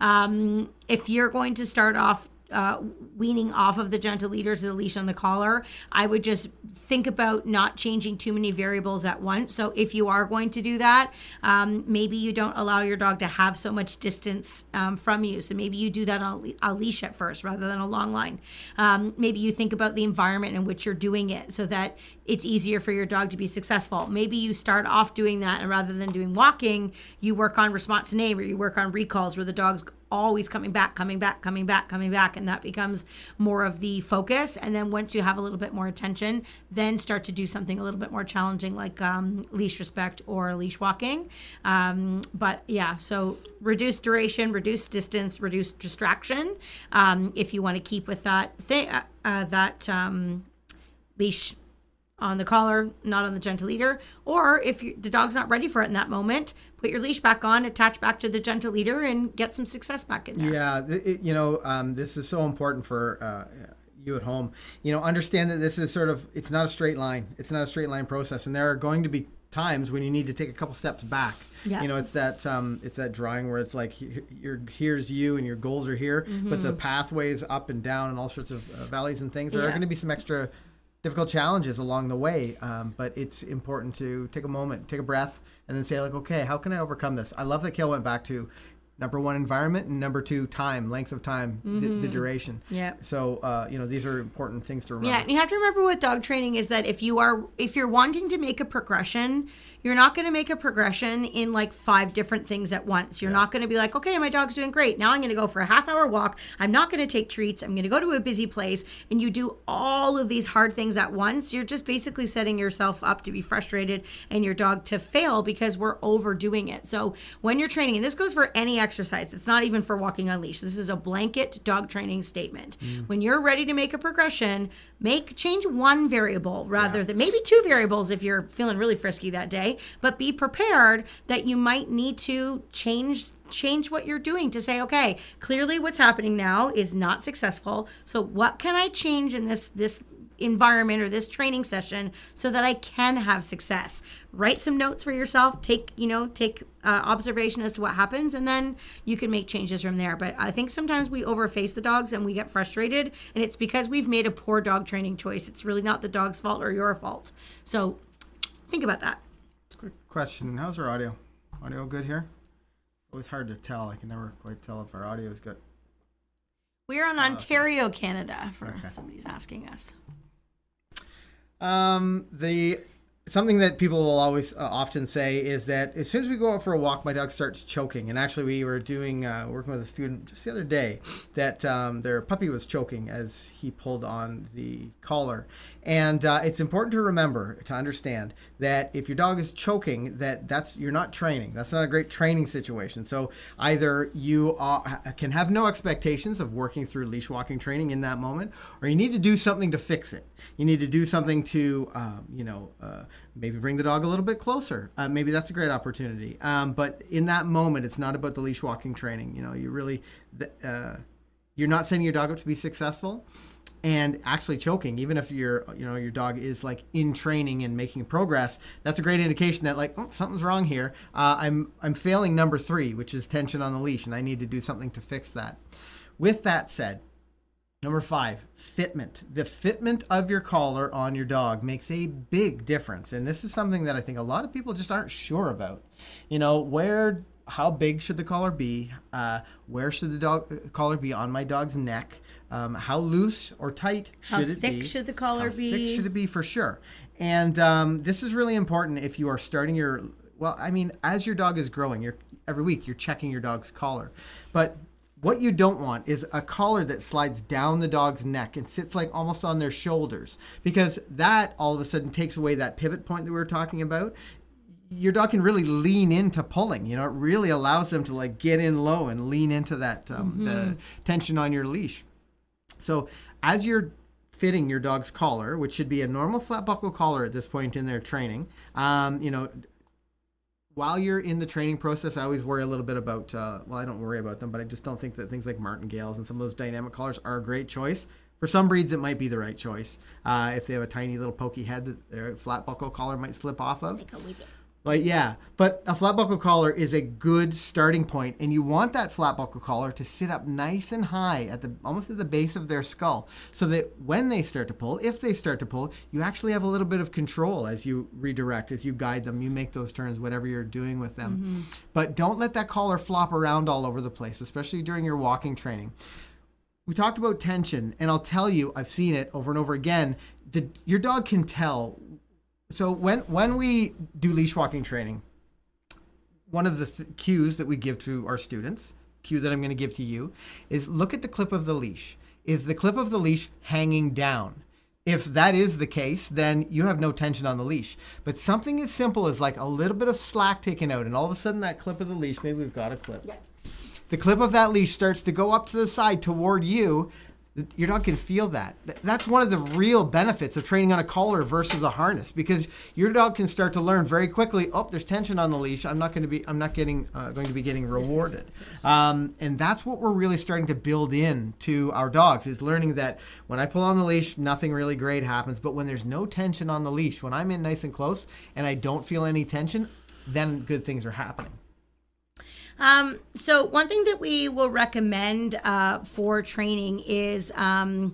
Um, if you're going to start off Uh, weaning off of the gentle leader to the leash on the collar, I would just think about not changing too many variables at once. So if you are going to do that, um, maybe you don't allow your dog to have so much distance um, from you. So maybe you do that on a leash at first rather than a long line. Um, maybe you think about the environment in which you're doing it so that it's easier for your dog to be successful. Maybe you start off doing that, and rather than doing walking, you work on response to name, or you work on recalls where the dog's always coming back, coming back, coming back, coming back, and that becomes more of the focus. And then once you have a little bit more attention, then start to do something a little bit more challenging like um, leash respect or leash walking. Um, but yeah, so reduce duration, reduce distance, reduce distraction. Um, if you want to keep with that thing, uh, uh, that um, leash on the collar, not on the gentle leader, or if you, the dog's not ready for it in that moment, put your leash back on, attach back to the gentle leader, and get some success back in there. Yeah, it, you know, um, this is so important for uh, you at home. You know, understand that this is sort of, it's not a straight line. It's not a straight line process, and there are going to be times when you need to take a couple steps back. Yeah. You know, it's that um, it's that drawing where it's like you're, here's you and your goals are here, mm-hmm. but the pathways up and down and all sorts of uh, valleys and things. There yeah. are going to be some extra difficult challenges along the way, um, but it's important to take a moment, take a breath, and then say like, okay, how can I overcome this? I love that Kale went back to number one, environment, and number two, time, length of time, mm-hmm. the, the duration. Yeah. So, uh, you know, these are important things to remember. Yeah, and you have to remember with dog training is that if you are, if you're wanting to make a progression, you're not going to make a progression in like five different things at once. You're yeah. not going to be like, okay, my dog's doing great. Now I'm going to go for a half hour walk. I'm not going to take treats. I'm going to go to a busy place. And you do all of these hard things at once. You're just basically setting yourself up to be frustrated and your dog to fail because we're overdoing it. So when you're training, and this goes for any exercise, it's not even for walking on leash. This is a blanket dog training statement. Mm. When you're ready to make a progression, make change one variable rather yeah. than maybe two variables if you're feeling really frisky that day. But be prepared that you might need to change change what you're doing to say, okay, clearly what's happening now is not successful. So what can I change in this this environment or this training session so that I can have success? Write some notes for yourself, take, you know, take uh, observation as to what happens, and then you can make changes from there. But I think sometimes we overface the dogs and we get frustrated, and it's because we've made a poor dog training choice. It's really not the dog's fault or your fault. So think about that. Quick question. How's our audio? Audio good here? It's always hard to tell. I can never quite tell if our audio is good. We're on Ontario, uh, okay. Canada, for okay. somebody's asking us. Um, the something that people will always uh, often say is that as soon as we go out for a walk, my dog starts choking. And actually, we were doing uh, working with a student just the other day that um, their puppy was choking as he pulled on the collar. And uh, it's important to remember, to understand that if your dog is choking, that that's you're not training. That's not a great training situation. So either you are, can have no expectations of working through leash walking training in that moment, or you need to do something to fix it. You need to do something to, um, you know, uh, maybe bring the dog a little bit closer. Uh, maybe that's a great opportunity. Um, but in that moment, it's not about the leash walking training. You know, you really, uh, you're not setting your dog up to be successful. And actually choking, even if your you know your dog is like in training and making progress, that's a great indication that like oh, something's wrong here. Uh, I'm I'm failing number three, which is tension on the leash, and I need to do something to fix that. With that said, number five, fitment. The fitment of your collar on your dog makes a big difference, and this is something that I think a lot of people just aren't sure about. You know, where, how big should the collar be? Uh, where should the dog collar be on my dog's neck? Um, how loose or tight should how it be? How thick should the collar how be? How thick should it be for sure? And um, this is really important if you are starting your, well, I mean, as your dog is growing, you're every week you're checking your dog's collar. But what you don't want is a collar that slides down the dog's neck and sits like almost on their shoulders, because that all of a sudden takes away that pivot point that we were talking about. Your dog can really lean into pulling. You know, it really allows them to like get in low and lean into that um, mm-hmm. the tension on your leash. So as you're fitting your dog's collar, which should be a normal flat buckle collar at this point in their training, um, you know, while you're in the training process, I always worry a little bit about, uh, well, I don't worry about them, but I just don't think that things like martingales and some of those dynamic collars are a great choice. For some breeds, it might be the right choice. Uh, if they have a tiny little pokey head that their flat buckle collar might slip off of. Like, yeah, but a flat buckle collar is a good starting point, and you want that flat buckle collar to sit up nice and high at the almost at the base of their skull, so that when they start to pull, if they start to pull, you actually have a little bit of control as you redirect, as you guide them, you make those turns, whatever you're doing with them. Mm-hmm. But don't let that collar flop around all over the place, especially during your walking training. We talked about tension, and I'll tell you, I've seen it over and over again, the, your dog can tell. So when when we do leash walking training, one of the th- cues that we give to our students, cue that I'm going to give to you, is look at the clip of the leash. Is the clip of the leash hanging down? If that is the case, then you have no tension on the leash. But something as simple as like a little bit of slack taken out, and all of a sudden that clip of the leash, maybe we've got a clip. Yeah. The clip of that leash starts to go up to the side toward you. Your dog can feel that. That's one of the real benefits of training on a collar versus a harness, because your dog can start to learn very quickly. Oh, there's tension on the leash. I'm not going to be. I'm not getting uh, going to be getting rewarded. Um, and that's what we're really starting to build in to our dogs, is learning that when I pull on the leash, nothing really great happens. But when there's no tension on the leash, when I'm in nice and close and I don't feel any tension, then good things are happening. Um, so one thing that we will recommend uh, for training is um,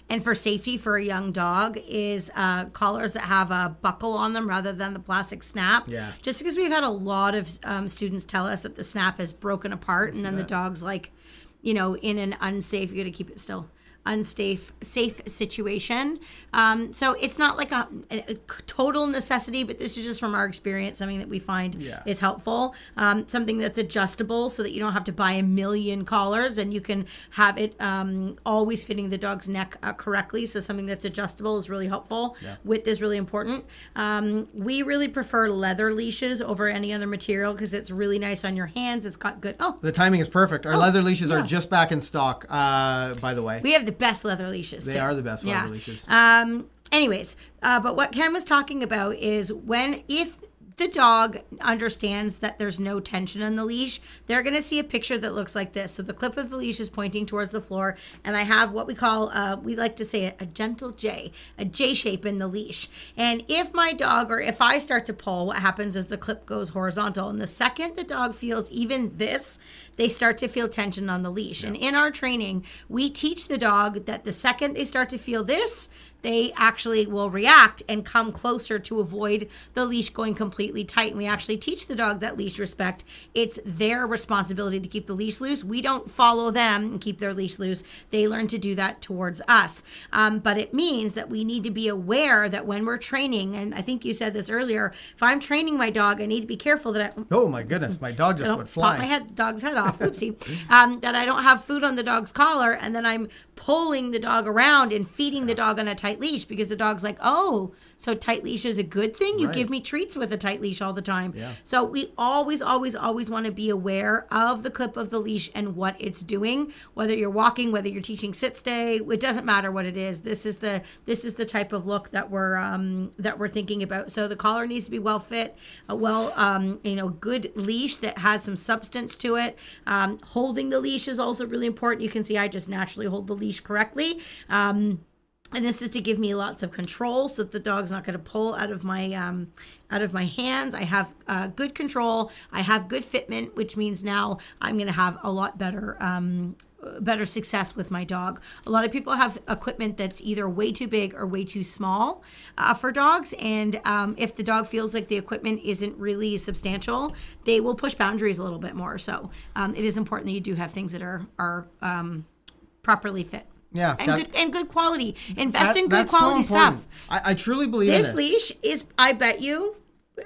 and for safety for a young dog is uh, collars that have a buckle on them rather than the plastic snap. Yeah. Just because we've had a lot of um, students tell us that the snap has broken apart and then that. the dog's like, you know, in an unsafe, you got to keep it still. unsafe safe situation. Um, so it's not like a, a total necessity, but this is just from our experience, something that we find Yeah. is helpful. Um, something that's adjustable so that you don't have to buy a million collars and you can have it um, always fitting the dog's neck uh, correctly. So something that's adjustable is really helpful. Yeah. Width is really important. Um, we really prefer leather leashes over any other material because it's really nice on your hands. It's got good, oh, The timing is perfect. Our leather leashes yeah. are just back in stock, uh, by the way. we have the best leather leashes. They too. are the best leather Yeah. leashes. Um. Anyways, uh, but what Ken was talking about is when if the dog understands that there's no tension on the leash, they're going to see a picture that looks like this. So the clip of the leash is pointing towards the floor, and I have what we call, uh, we like to say a, a gentle J, a J shape in the leash. And if my dog, or if I start to pull, what happens is the clip goes horizontal. And the second the dog feels even this, they start to feel tension on the leash. And in our training, we teach the dog that the second they start to feel this, they actually will react and come closer to avoid the leash going completely tight. And we actually teach the dog that leash respect. It's their responsibility to keep the leash loose. We don't follow them and keep their leash loose. They learn to do that towards us. Um, but it means that we need to be aware that when we're training, and I think you said this earlier, if I'm training my dog, I need to be careful that I Oh my goodness, my dog just don't went pop flying. my head, dog's head off. Oopsie. um, that I don't have food on the dog's collar, and then I'm pulling the dog around and feeding the dog on a tight leash because the dog's like, oh, so tight leash is a good thing? You Right. give me treats with a tight leash all the time. Yeah. So we always, always, always want to be aware of the clip of the leash and what it's doing. Whether you're walking, whether you're teaching sit stay, it doesn't matter what it is. This is the this is the type of look that we're um, that we're thinking about. So the collar needs to be well fit, a well um, you know good leash that has some substance to it. Um, holding the leash is also really important. You can see I just naturally hold the leash correctly. Um, And this is to give me lots of control so that the dog's not going to pull out of my um, out of my hands. I have uh, good control. I have good fitment, which means now I'm going to have a lot better um, better success with my dog. A lot of people have equipment that's either way too big or way too small uh, for dogs. And um, if the dog feels like the equipment isn't really substantial, they will push boundaries a little bit more. So um, it is important that you do have things that are, are um, properly fit. Yeah, And that- good and good quality. Invest that- in good that's so quality important. stuff. I, I truly believe This in leash is, I bet you,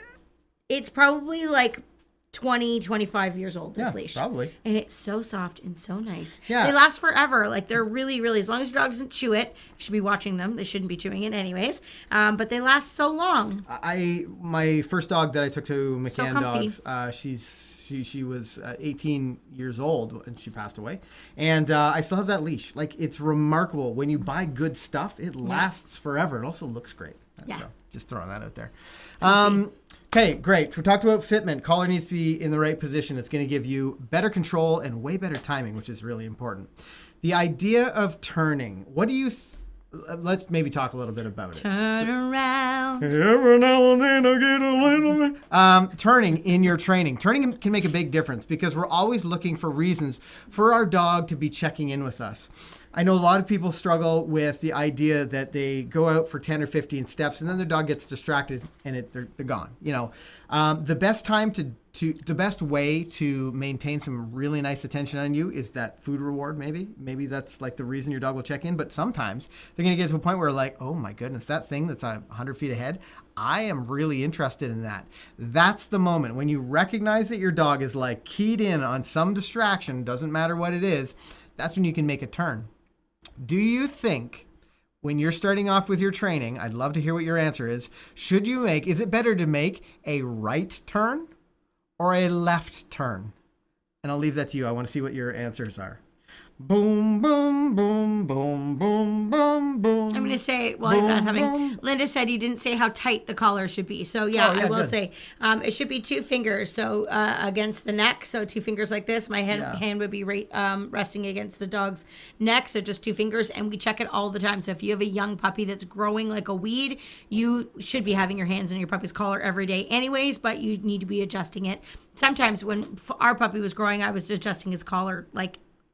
it's probably like twenty, twenty-five years old, this Yeah, leash. probably. And it's so soft and so nice. Yeah. They last forever. Like they're really, really, as long as your dog doesn't chew it, you should be watching them. They shouldn't be chewing it anyways. Um, but they last so long. I my first dog that I took to So McCann comfy. Dogs, uh, she's she she was uh, eighteen years old and she passed away, and uh, I still have that leash. Like it's remarkable when you buy good stuff, it lasts forever. It also looks great. Yeah. So just throwing that out there. Um, okay, great. We talked about fitment. Collar needs to be in the right position. It's going to give you better control and way better timing, which is really important. The idea of turning. What do you? Th- let's maybe talk a little bit about it. Turn around. Every now and then I get a little bit. Um, turning in your training. Turning can make a big difference because we're always looking for reasons for our dog to be checking in with us. I know a lot of people struggle with the idea that they go out for ten or fifteen steps and then their dog gets distracted and it, they're, they're gone. You know, um, the best time to, to, the best way to maintain some really nice attention on you is that food reward, maybe. Maybe that's like the reason your dog will check in. But sometimes they're going to get to a point where like, oh my goodness, that thing that's one hundred feet ahead, I am really interested in that. That's the moment when you recognize that your dog is like keyed in on some distraction, doesn't matter what it is, that's when you can make a turn. Do you think when you're starting off with your training, I'd love to hear what your answer is, should you make, is it better to make a right turn or a left turn? And I'll leave that to you. I want to see what your answers are. Boom, boom, boom, boom, boom, boom, boom. I'm going to say, well, boom, that's happening. boom. Linda said you didn't say how tight the collar should be. So, yeah, Oh, yeah, I will good. say um, it should be two fingers. So, uh, against the neck. So, two fingers like this. My hand, Yeah. hand would be right, um, resting against the dog's neck. So, just two fingers. And we check it all the time. So, if you have a young puppy that's growing like a weed, you should be having your hands on your puppy's collar every day, anyways, but you need to be adjusting it. Sometimes when f- our puppy was growing, I was adjusting his collar like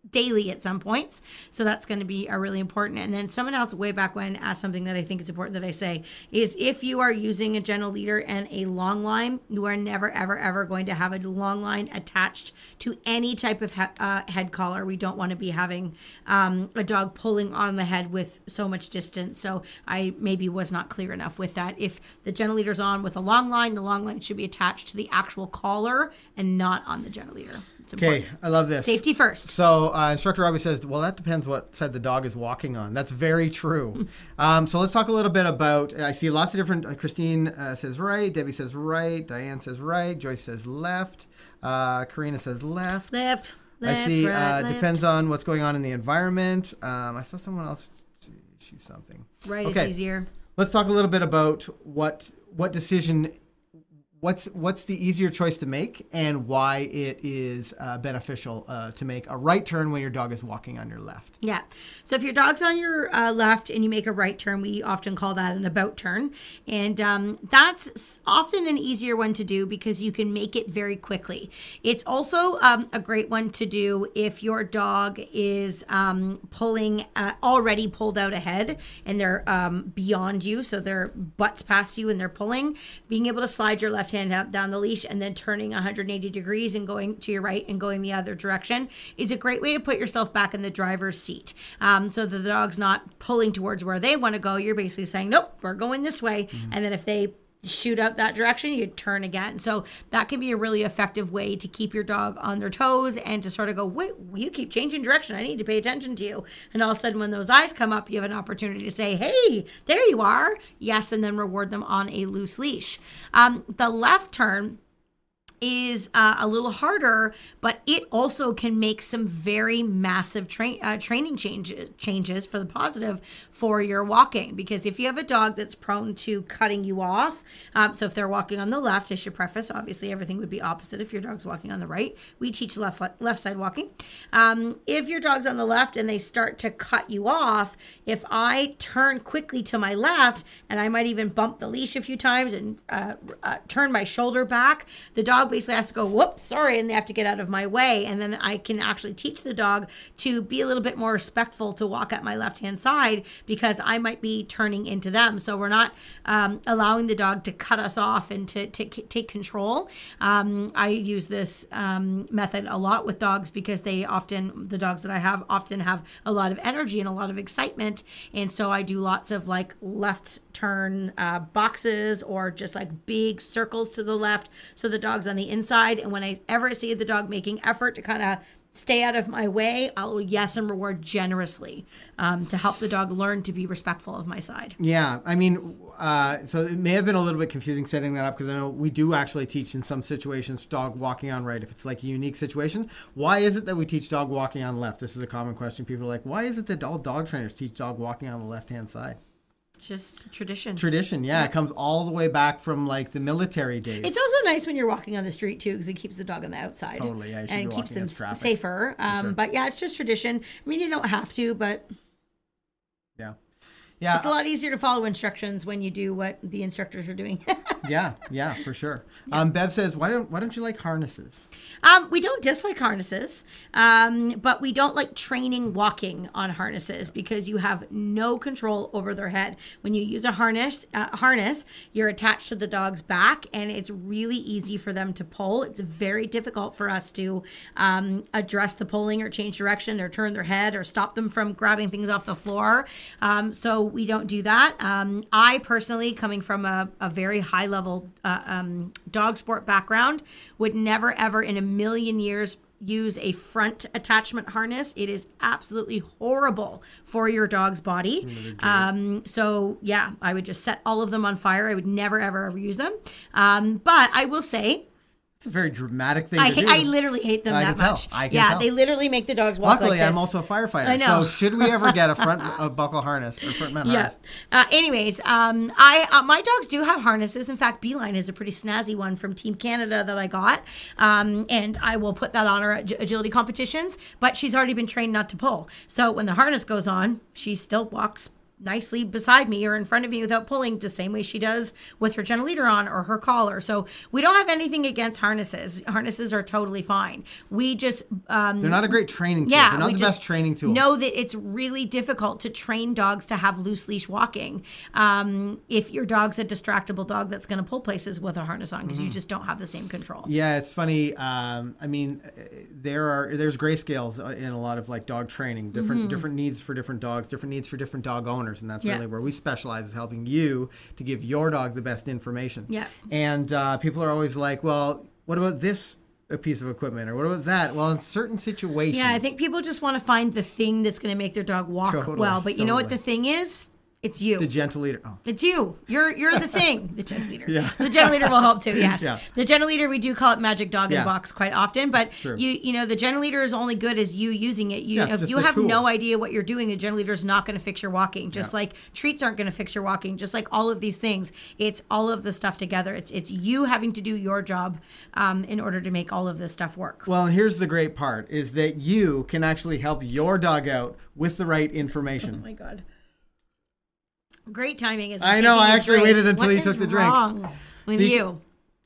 daily at some points. So that's going to be a really important. And then someone else way back when asked something that I think is important that I say is if you are using a gentle leader and a long line, you are never, ever, ever going to have a long line attached to any type of he- uh, head collar. We don't want to be having um, a dog pulling on the head with so much distance. So I maybe was not clear enough with that. If the gentle leader's on with a long line, the long line should be attached to the actual collar and not on the gentle leader. Okay, I love this. Safety first. So uh, Instructor Robbie says, well, that depends what side the dog is walking on. That's very true. um, so let's talk a little bit about, I see lots of different, uh, Christine uh, says right, Debbie says right, Diane says right, Joyce says left, uh, Karina says left. Left, left, I see, right, uh, left. Depends on what's going on in the environment. Um, I saw someone else issue something. Right okay. is easier. Let's talk a little bit about what what decision What's what's the easier choice to make and why it is uh, beneficial uh, to make a right turn when your dog is walking on your left? Yeah. So if your dog's on your uh, left and you make a right turn, we often call that an about turn. And um, that's often an easier one to do because you can make it very quickly. It's also um, a great one to do if your dog is um, pulling, uh, already pulled out ahead and they're um, beyond you. So their butt's past you and they're pulling. Being able to slide your left hand up down the leash and then turning one hundred eighty degrees and going to your right and going the other direction is a great way to put yourself back in the driver's seat. Um, so that the dog's not pulling towards where they want to go. You're basically saying, nope, we're going this way. Mm-hmm. And then if they shoot out that direction, you turn again. So that can be a really effective way to keep your dog on their toes and to sort of go, wait, you keep changing direction. I need to pay attention to you. And all of a sudden when those eyes come up, you have an opportunity to say, hey, there you are. Yes. And then reward them on a loose leash. Um, the left turn is uh, a little harder, but it also can make some very massive tra- uh, training changes changes for the positive for your walking. Because if you have a dog that's prone to cutting you off, um, so if they're walking on the left, I should preface, obviously everything would be opposite if your dog's walking on the right. We teach left left side walking. Um, if your dog's on the left and they start to cut you off, if I turn quickly to my left, and I might even bump the leash a few times and uh, uh, turn my shoulder back, the dog basically has to go, whoops, sorry, and they have to get out of my way. And then I can actually teach the dog to be a little bit more respectful to walk at my left-hand side because I might be turning into them. So we're not um, allowing the dog to cut us off and to, to take control. Um, I use this um, method a lot with dogs because they often, the dogs that I have often have a lot of energy and a lot of excitement. And so I do lots of like left turn uh, boxes or just like big circles to the left. So the dog's on the inside. And when I ever see the dog making effort to kind of stay out of my way, I'll yes and reward generously um, to help the dog learn to be respectful of my side. Yeah, I mean, uh, so it may have been a little bit confusing setting that up because I know we do actually teach in some situations dog walking on right if it's like a unique situation. Why is it that we teach dog walking on left? This is a common question. People are like, why is it that all dog trainers teach dog walking on the left-hand side? Just tradition. Tradition, yeah. It comes all the way back from like the military days. It's also nice when you're walking on the street too, because it keeps the dog on the outside. Totally, yeah. You should and be it keeps walking them against traffic. safer. Um, sure. But yeah, it's just tradition. I mean, you don't have to, but yeah, yeah. It's a lot easier to follow instructions when you do what the instructors are doing. yeah, yeah, for sure. Yeah. Um, Bev says, why don't why don't you like harnesses? Um, we don't dislike harnesses, um, but we don't like training walking on harnesses because you have no control over their head. When you use a harness, uh, harness, you're attached to the dog's back, and it's really easy for them to pull. It's very difficult for us to um, address the pulling or change direction or turn their head or stop them from grabbing things off the floor. Um, so we don't do that. Um, I personally, coming from a, a very high level uh, um, dog sport background, would never ever in a million years use a front attachment harness. It is absolutely horrible for your dog's body. Um, so yeah, I would just set all of them on fire. I would never, ever, ever use them. Um, but I will say, it's a very dramatic thing I, to do. I literally hate them I that can much. Tell. I can yeah, tell. they literally make the dogs walk Luckily, like this. I'm also a firefighter. I know. So should we ever get a front a buckle harness or front mount Yeah. harness? Uh, anyways, um, I uh, my dogs do have harnesses. In fact, Beeline is a pretty snazzy one from Team Canada that I got, um, and I will put that on her ag- agility competitions. But she's already been trained not to pull, so when the harness goes on, she still walks nicely beside me or in front of me without pulling, the same way she does with her gentle leader on or her collar. So we don't have anything against harnesses. Harnesses are totally fine. We just um, they're not a great training tool. Yeah, they're not we the just best training tool. Know that it's really difficult to train dogs to have loose leash walking. Um, if your dog's a distractible dog that's going to pull places with a harness on, because mm-hmm. you just don't have the same control. Yeah, it's funny. Um, I mean, there are there's grayscales in a lot of like dog training. Different mm-hmm. different needs for different dogs. Different needs for different dog owners, and that's yeah. really where we specialize, is helping you to give your dog the best information. Yeah. And uh, people are always like, well, what about this a piece of equipment, or what about that? Well, in certain situations. Yeah, I think people just want to find the thing that's going to make their dog walk totally, well. But you totally. know what the thing is? It's you. The gentle leader. Oh. It's you. You're you're the thing. The gentle leader. Yeah. The gentle leader will help too. Yes. Yeah. The gentle leader, we do call it magic dog in yeah. the box quite often, but you you know the gentle leader is only good as you using it. You yeah, if you have tool. no idea what you're doing, the gentle leader is not going to fix your walking. Just yeah. like treats aren't going to fix your walking. Just like all of these things, it's all of the stuff together. It's it's you having to do your job um, in order to make all of this stuff work. Well, and here's the great part: is that you can actually help your dog out with the right information. Oh my God. Great timing is. I know. I actually drink. waited until what you took the drink. What's wrong with See, you?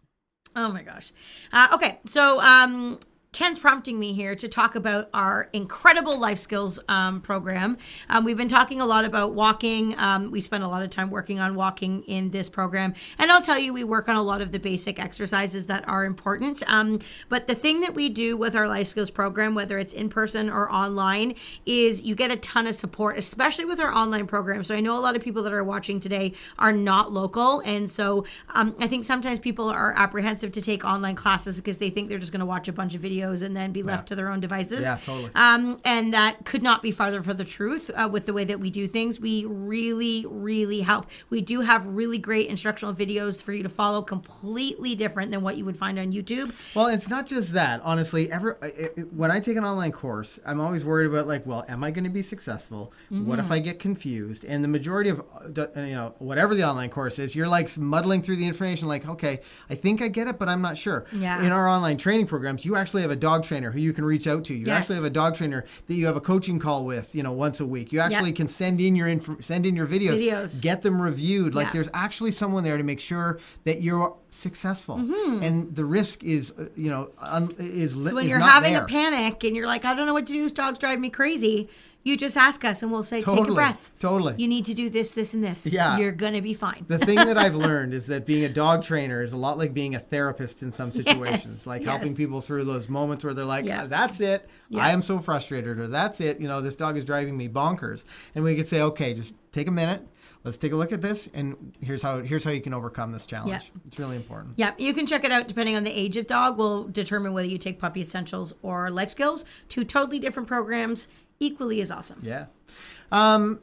Oh my gosh. Uh, okay, so um, Ken's prompting me here to talk about our incredible life skills um, program. Um, we've been talking a lot about walking. Um, we spend a lot of time working on walking in this program. And I'll tell you, we work on a lot of the basic exercises that are important. Um, but the thing that we do with our life skills program, whether it's in person or online, is you get a ton of support, especially with our online program. So I know a lot of people that are watching today are not local. And so um, I think sometimes people are apprehensive to take online classes because they think they're just going to watch a bunch of videos and then be left yeah. to their own devices. Yeah, totally. Um, and that could not be farther from the truth uh, with the way that we do things. We really, really help. We do have really great instructional videos for you to follow, completely different than what you would find on YouTube. Well, it's not just that. Honestly, ever it, it, when I take an online course, I'm always worried about like, well, am I going to be successful? Mm-hmm. What if I get confused? And the majority of, the, you know, whatever the online course is, you're like muddling through the information like, okay, I think I get it, but I'm not sure. Yeah. In our online training programs, you actually have a dog trainer who you can reach out to. You yes. actually have a dog trainer that you have a coaching call with, you know, once a week. You actually yep. can send in your inf- send in your videos, videos, get them reviewed. Like yeah. there's actually someone there to make sure that you're successful. Mm-hmm. And the risk is, uh, you know, un- is li- So when is you're not having there. a panic and you're like, I don't know what to do, this dog's driving me crazy, you just ask us and we'll say, totally, take a breath. Totally. You need to do this, this, and this. Yeah. You're going to be fine. The thing that I've learned is that being a dog trainer is a lot like being a therapist in some situations. Yes, like yes. helping people through those moments where they're like, yeah. ah, that's it. Yeah. I am so frustrated. Or that's it. You know, this dog is driving me bonkers. And we could say, okay, just take a minute. Let's take a look at this, and here's how here's how you can overcome this challenge. Yeah. It's really important. Yeah, you can check it out depending on the age of dog. We'll determine whether you take Puppy Essentials or Life Skills. Two totally different programs, equally as awesome. Yeah. Um,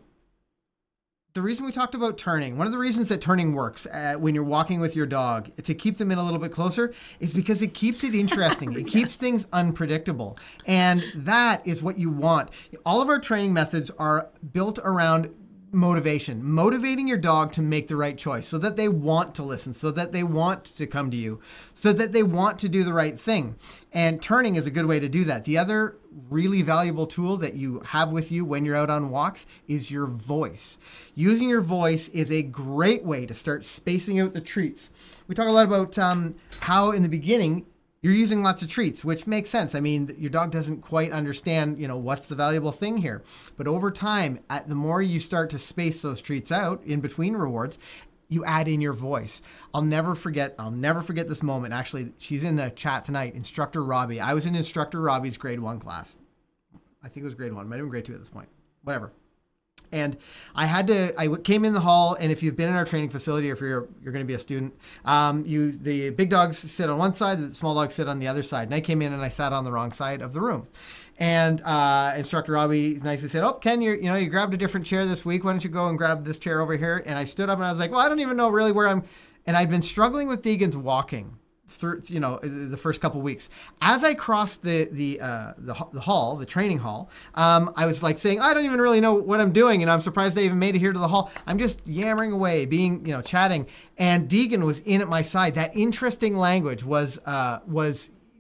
the reason we talked about turning, one of the reasons that turning works uh, when you're walking with your dog to keep them in a little bit closer is because it keeps it interesting. It yeah. keeps things unpredictable. And that is what you want. All of our training methods are built around motivation, motivating your dog to make the right choice so that they want to listen, so that they want to come to you, so that they want to do the right thing. And turning is a good way to do that. The other really valuable tool that you have with you when you're out on walks is your voice. Using your voice is a great way to start spacing out the treats. We talk a lot about um, how in the beginning you're using lots of treats, which makes sense. I mean, your dog doesn't quite understand, you know, what's the valuable thing here. But over time, at the more you start to space those treats out in between rewards, you add in your voice. I'll never forget, I'll never forget this moment. Actually, she's in the chat tonight, Instructor Robbie. I was in Instructor Robbie's grade one class. I think it was grade one, might have been grade two at this point, whatever. And I had to, I came in the hall, and if you've been in our training facility, or if you're you're going to be a student, um, you the big dogs sit on one side, the small dogs sit on the other side. And I came in and I sat on the wrong side of the room. And uh, Instructor Robbie nicely said, "Oh, Ken, you you know you grabbed a different chair this week. Why don't you go and grab this chair over here?" And I stood up and I was like, "Well, I don't even know really where I'm." And I'd been struggling with Deegan's walking through, you know, the first couple weeks. As I crossed the the uh, the, the hall, the training hall, um, I was like saying, I don't even really know what I'm doing, and I'm surprised I even made it here to the hall. I'm just yammering away, being, you know, chatting, and Deegan was in at my side. That interesting language was uh, was.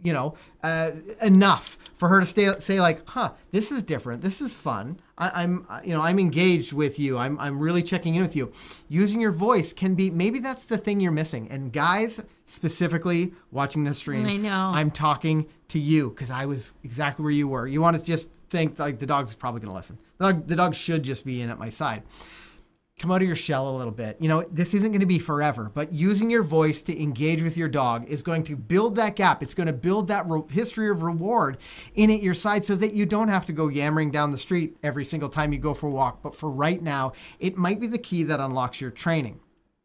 you know, uh, enough for her to stay, say like, huh, this is different. This is fun. I, I'm, you know, I'm engaged with you. I'm, I'm really checking in with you. Using your voice can be, maybe that's the thing you're missing. And guys, specifically watching this stream, I know. I'm talking to you because I was exactly where you were. You want to just think like the dog's probably going to listen. The dog, the dog should just be in at my side. Come out of your shell a little bit. You know, this isn't going to be forever, but using your voice to engage with your dog is going to build that gap. It's going to build that re- history of reward in at your side so that you don't have to go yammering down the street every single time you go for a walk. But for right now, it might be the key that unlocks your training.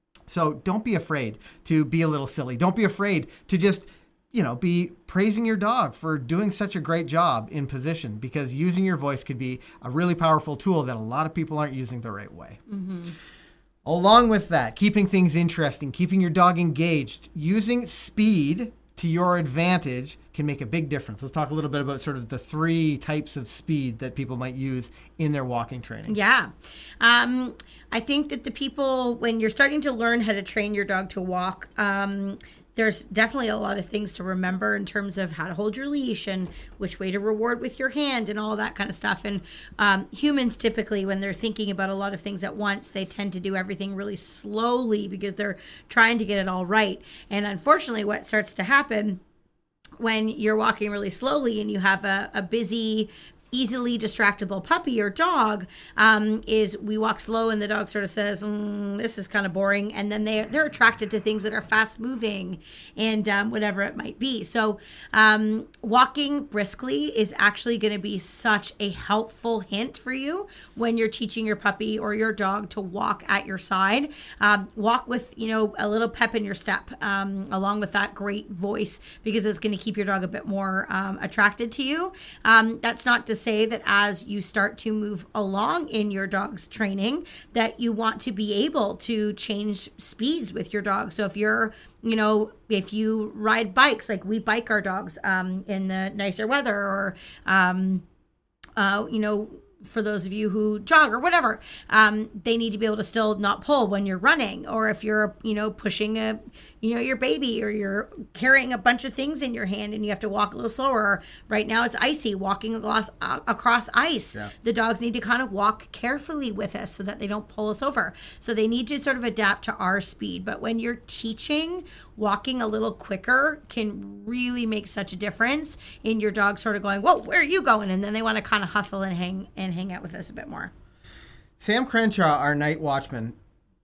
So don't be afraid to be a little silly. Don't be afraid to just, you know, be praising your dog for doing such a great job in position, because using your voice could be a really powerful tool that a lot of people aren't using the right way. Mm-hmm. Along with that, keeping things interesting, keeping your dog engaged, using speed to your advantage can make a big difference. Let's talk a little bit about sort of the three types of speed that people might use in their walking training. Yeah. Um, I think that the people, when you're starting to learn how to train your dog to walk, um, there's definitely a lot of things to remember in terms of how to hold your leash and which way to reward with your hand and all that kind of stuff. And um, humans typically, when they're thinking about a lot of things at once, they tend to do everything really slowly because they're trying to get it all right. And unfortunately, what starts to happen when you're walking really slowly and you have a, a busy, easily distractible puppy or dog, um, is we walk slow and the dog sort of says, mm, this is kind of boring. And then they, they're attracted to things that are fast moving and um, whatever it might be. So um, walking briskly is actually going to be such a helpful hint for you when you're teaching your puppy or your dog to walk at your side. Um, walk with, you know, a little pep in your step, um, along with that great voice, because it's going to keep your dog a bit more um, attracted to you. Um, that's not to say that as you start to move along in your dog's training that you want to be able to change speeds with your dog. So if you're, you know, if you ride bikes, like we bike our dogs um, in the nicer weather, or, um, uh, you know, for those of you who jog or whatever, um, they need to be able to still not pull when you're running. Or if you're, you know, pushing a, you know, your baby, or you're carrying a bunch of things in your hand and you have to walk a little slower. Or right now it's icy, walking across, uh, across ice. Yeah. The dogs need to kind of walk carefully with us so that they don't pull us over. So they need to sort of adapt to our speed. But when you're teaching, walking a little quicker can really make such a difference in your dog sort of going, whoa, where are you going? And then they want to kind of hustle and hang and hang out with us a bit more. Sam Crenshaw, our night watchman,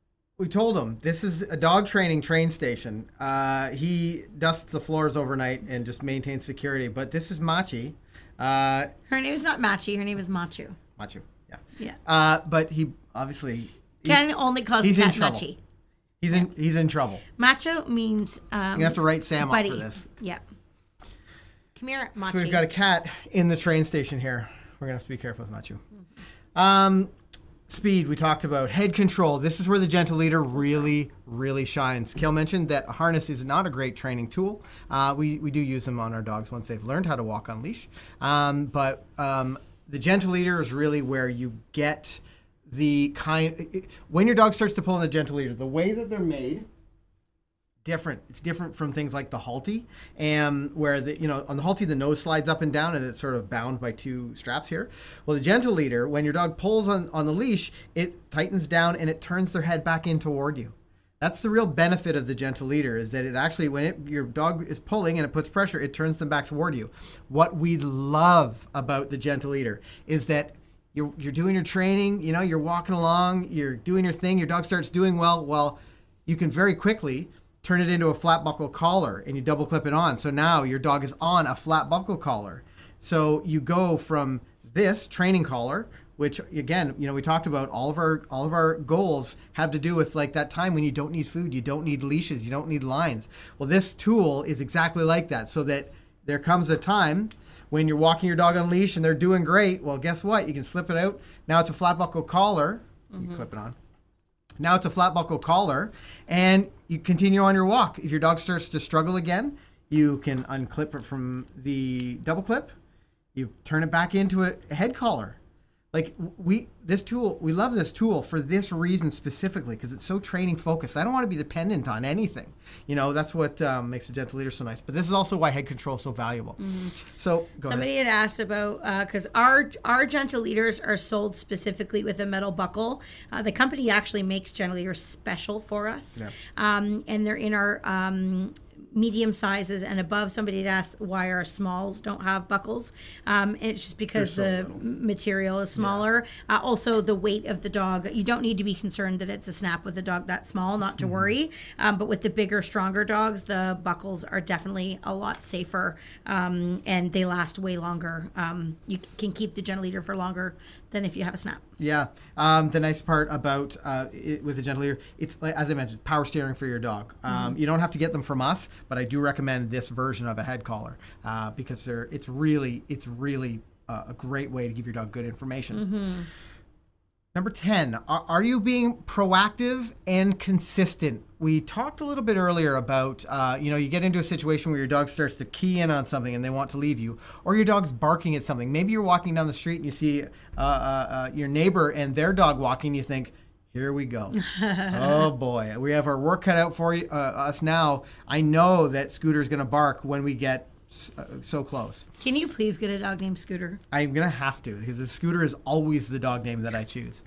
we told him this is a dog training train station. Uh, he dusts the floors overnight and just maintains security. But this is Machi. Uh, her name is not Machi. Her name is Machu. Machu, yeah. Yeah. Uh, but he obviously... Ken only calls the cat Machi. He's in he's in trouble. Macho means um, you're gonna have to write Sam buddy. up for this. Yeah. Come here, Machi. So we've got a cat in the train station here. We're gonna have to be careful with Machu. Mm-hmm. Um, speed we talked about. Head control. This is where the gentle leader really really shines. Kel mentioned that a harness is not a great training tool. Uh, we we do use them on our dogs once they've learned how to walk on leash. Um, but um, the gentle leader is really where you get the kind, when your dog starts to pull on the gentle leader, the way that they're made, different. It's different from things like the Halti, and where the, you know, on the Halti, the nose slides up and down and it's sort of bound by two straps here. Well, the gentle leader, when your dog pulls on, on the leash, it tightens down and it turns their head back in toward you. That's the real benefit of the gentle leader, is that it actually, when it, your dog is pulling and it puts pressure, it turns them back toward you. What we love about the gentle leader is that You're, you're doing your training, you know, you're walking along, you're doing your thing, your dog starts doing well. Well, you can very quickly turn it into a flat buckle collar and you double clip it on. So now your dog is on a flat buckle collar. So you go from this training collar, which again, you know, we talked about all of our all of our goals have to do with like that time when you don't need food, you don't need leashes, you don't need lines. Well, this tool is exactly like that, so that there comes a time when you're walking your dog on leash and they're doing great. Well, guess what? You can slip it out. Now it's a flat buckle collar. Mm-hmm. You clip it on. Now it's a flat buckle collar, and you continue on your walk. If your dog starts to struggle again, you can unclip it from the double clip. You turn it back into a head collar. Like we, this tool, we love this tool for this reason specifically because it's so training focused. I don't want to be dependent on anything. You know, that's what um, makes a gentle leader so nice. But this is also why head control is so valuable. Mm-hmm. So go Somebody ahead. had asked about, because uh, our our gentle leaders are sold specifically with a metal buckle. Uh, the company actually makes gentle leaders special for us. Yeah. Um, and they're in our um, medium sizes and above. Somebody had asked why our smalls don't have buckles. Um, and it's just because so the little. material is smaller. Yeah. Uh, also, the weight of the dog. You don't need to be concerned that it's a snap with a dog that small, not to mm-hmm. worry. Um, but with the bigger, stronger dogs, the buckles are definitely a lot safer um, and they last way longer. Um, you can keep the gentle leader for longer than if you have a snap. Yeah. Um, the nice part about uh, it, with the gentle leader, it's like, as I mentioned, power steering for your dog. Um, mm-hmm. You don't have to get them from us, but I do recommend this version of a head collar uh, because they're it's really it's really uh, a great way to give your dog good information. Mm-hmm. Number ten, are, are you being proactive and consistent? We talked a little bit earlier about, uh, you know, you get into a situation where your dog starts to key in on something and they want to leave you, or your dog's barking at something. Maybe you're walking down the street and you see uh, uh, uh, your neighbor and their dog walking, you think, here we go. Oh boy, we have our work cut out for you, uh, us now. I know that Scooter's going to bark when we get uh, so close. Can you please get a dog named Scooter? I'm going to have to because the Scooter is always the dog name that I choose.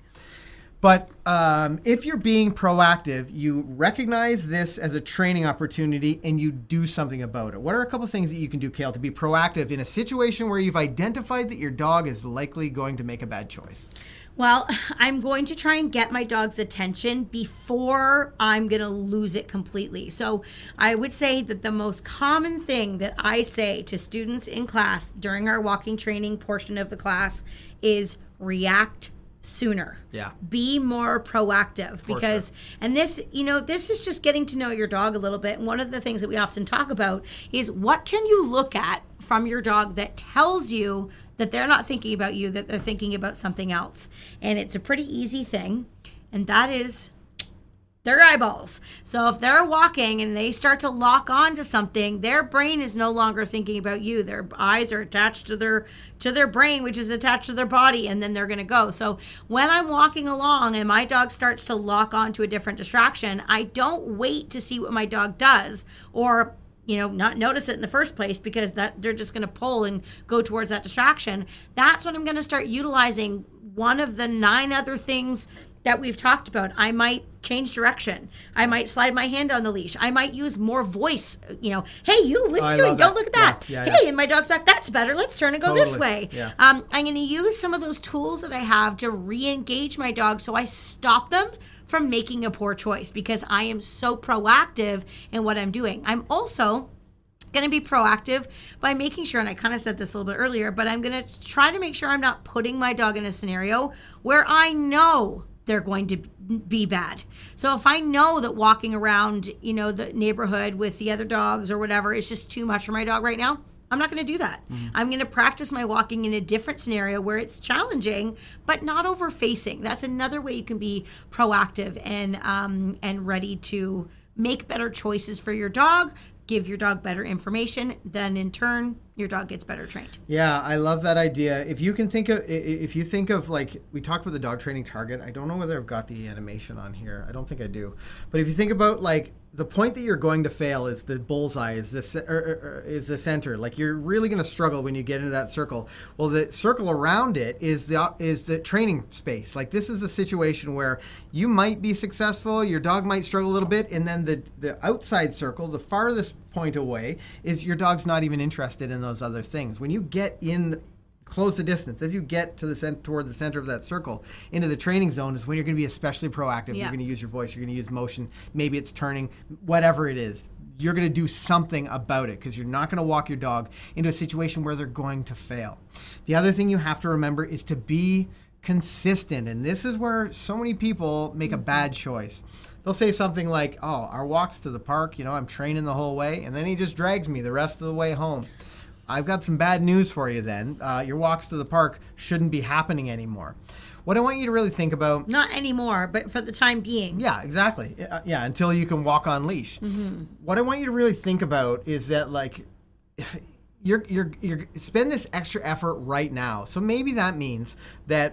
But um, if you're being proactive, you recognize this as a training opportunity and you do something about it. What are a couple things that you can do, Kale, to be proactive in a situation where you've identified that your dog is likely going to make a bad choice? Well, I'm going to try and get my dog's attention before I'm going to lose it completely. So I would say that the most common thing that I say to students in class during our walking training portion of the class is react sooner. Yeah. Be more proactive For because, sure. and this, you know, this is just getting to know your dog a little bit. And one of the things that we often talk about is what can you look at from your dog that tells you that they're not thinking about you, that they're thinking about something else. And it's a pretty easy thing. And that is their eyeballs. So if they're walking and they start to lock on to something, their brain is no longer thinking about you. Their eyes are attached to their to their brain, which is attached to their body, and then they're going to go. So when I'm walking along and my dog starts to lock on to a different distraction, I don't wait to see what my dog does or you know, not notice it in the first place because that they're just going to pull and go towards that distraction. That's when I'm going to start utilizing one of the nine other things that we've talked about. I might change direction. I might slide my hand on the leash. I might use more voice. You know, hey, you, what are you doing? Don't look at that. Yeah, yeah, hey, yeah. and my dog's back. That's better. Let's turn and go Totally. this way. Yeah. Um, I'm going to use some of those tools that I have to re-engage my dog so I stop them from making a poor choice because I am so proactive in what I'm doing. I'm also going to be proactive by making sure, and I kind of said this a little bit earlier, but I'm going to try to make sure I'm not putting my dog in a scenario where I know they're going to be bad. So if I know that walking around, you know, the neighborhood with the other dogs or whatever is just too much for my dog right now, I'm not going to do that. Mm-hmm. I'm going to practice my walking in a different scenario where it's challenging, but not over facing. That's another way you can be proactive and um, and ready to make better choices for your dog, give your dog better information, then in turn, your dog gets better trained. Yeah, I love that idea. If you can think of, if you think of like, we talked about the dog training target. I don't know whether I've got the animation on here. I don't think I do. But if you think about like, the point that you're going to fail is the bullseye, is the, or, or, is the center. Like you're really going to struggle when you get into that circle. Well, the circle around it is the is the training space. Like this is a situation where you might be successful, your dog might struggle a little bit, and then the, the outside circle, the farthest point away, is your dog's not even interested in those other things. When you get in close the distance, as you get to the cent- toward the center of that circle into the training zone is when you're going to be especially proactive. Yeah. You're going to use your voice, you're going to use motion, maybe it's turning, whatever it is. You're going to do something about it because you're not going to walk your dog into a situation where they're going to fail. The other thing you have to remember is to be consistent, and this is where so many people make a bad choice. They'll say something like, oh, our walks to the park, you know, I'm training the whole way, and then he just drags me the rest of the way home. I've got some bad news for you then. Uh, your walks to the park shouldn't be happening anymore. What I want you to really think about... Not anymore, but for the time being. Yeah, exactly. Uh, yeah, until you can walk on leash. Mm-hmm. What I want you to really think about is that, like, you're, you're, you're spend this extra effort right now. So maybe that means that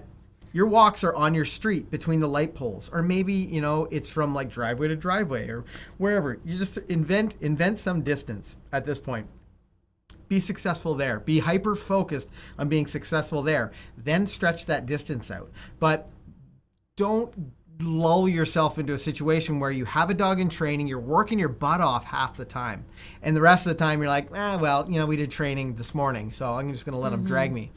your walks are on your street between the light poles, or maybe, you know, it's from like driveway to driveway or wherever. You just invent invent some distance at this point. Be successful there. Be hyper focused on being successful there. Then stretch that distance out. But don't lull yourself into a situation where you have a dog in training, you're working your butt off half the time, and the rest of the time you're like, ah, well, you know, we did training this morning, so I'm just going to let mm-hmm. them drag me.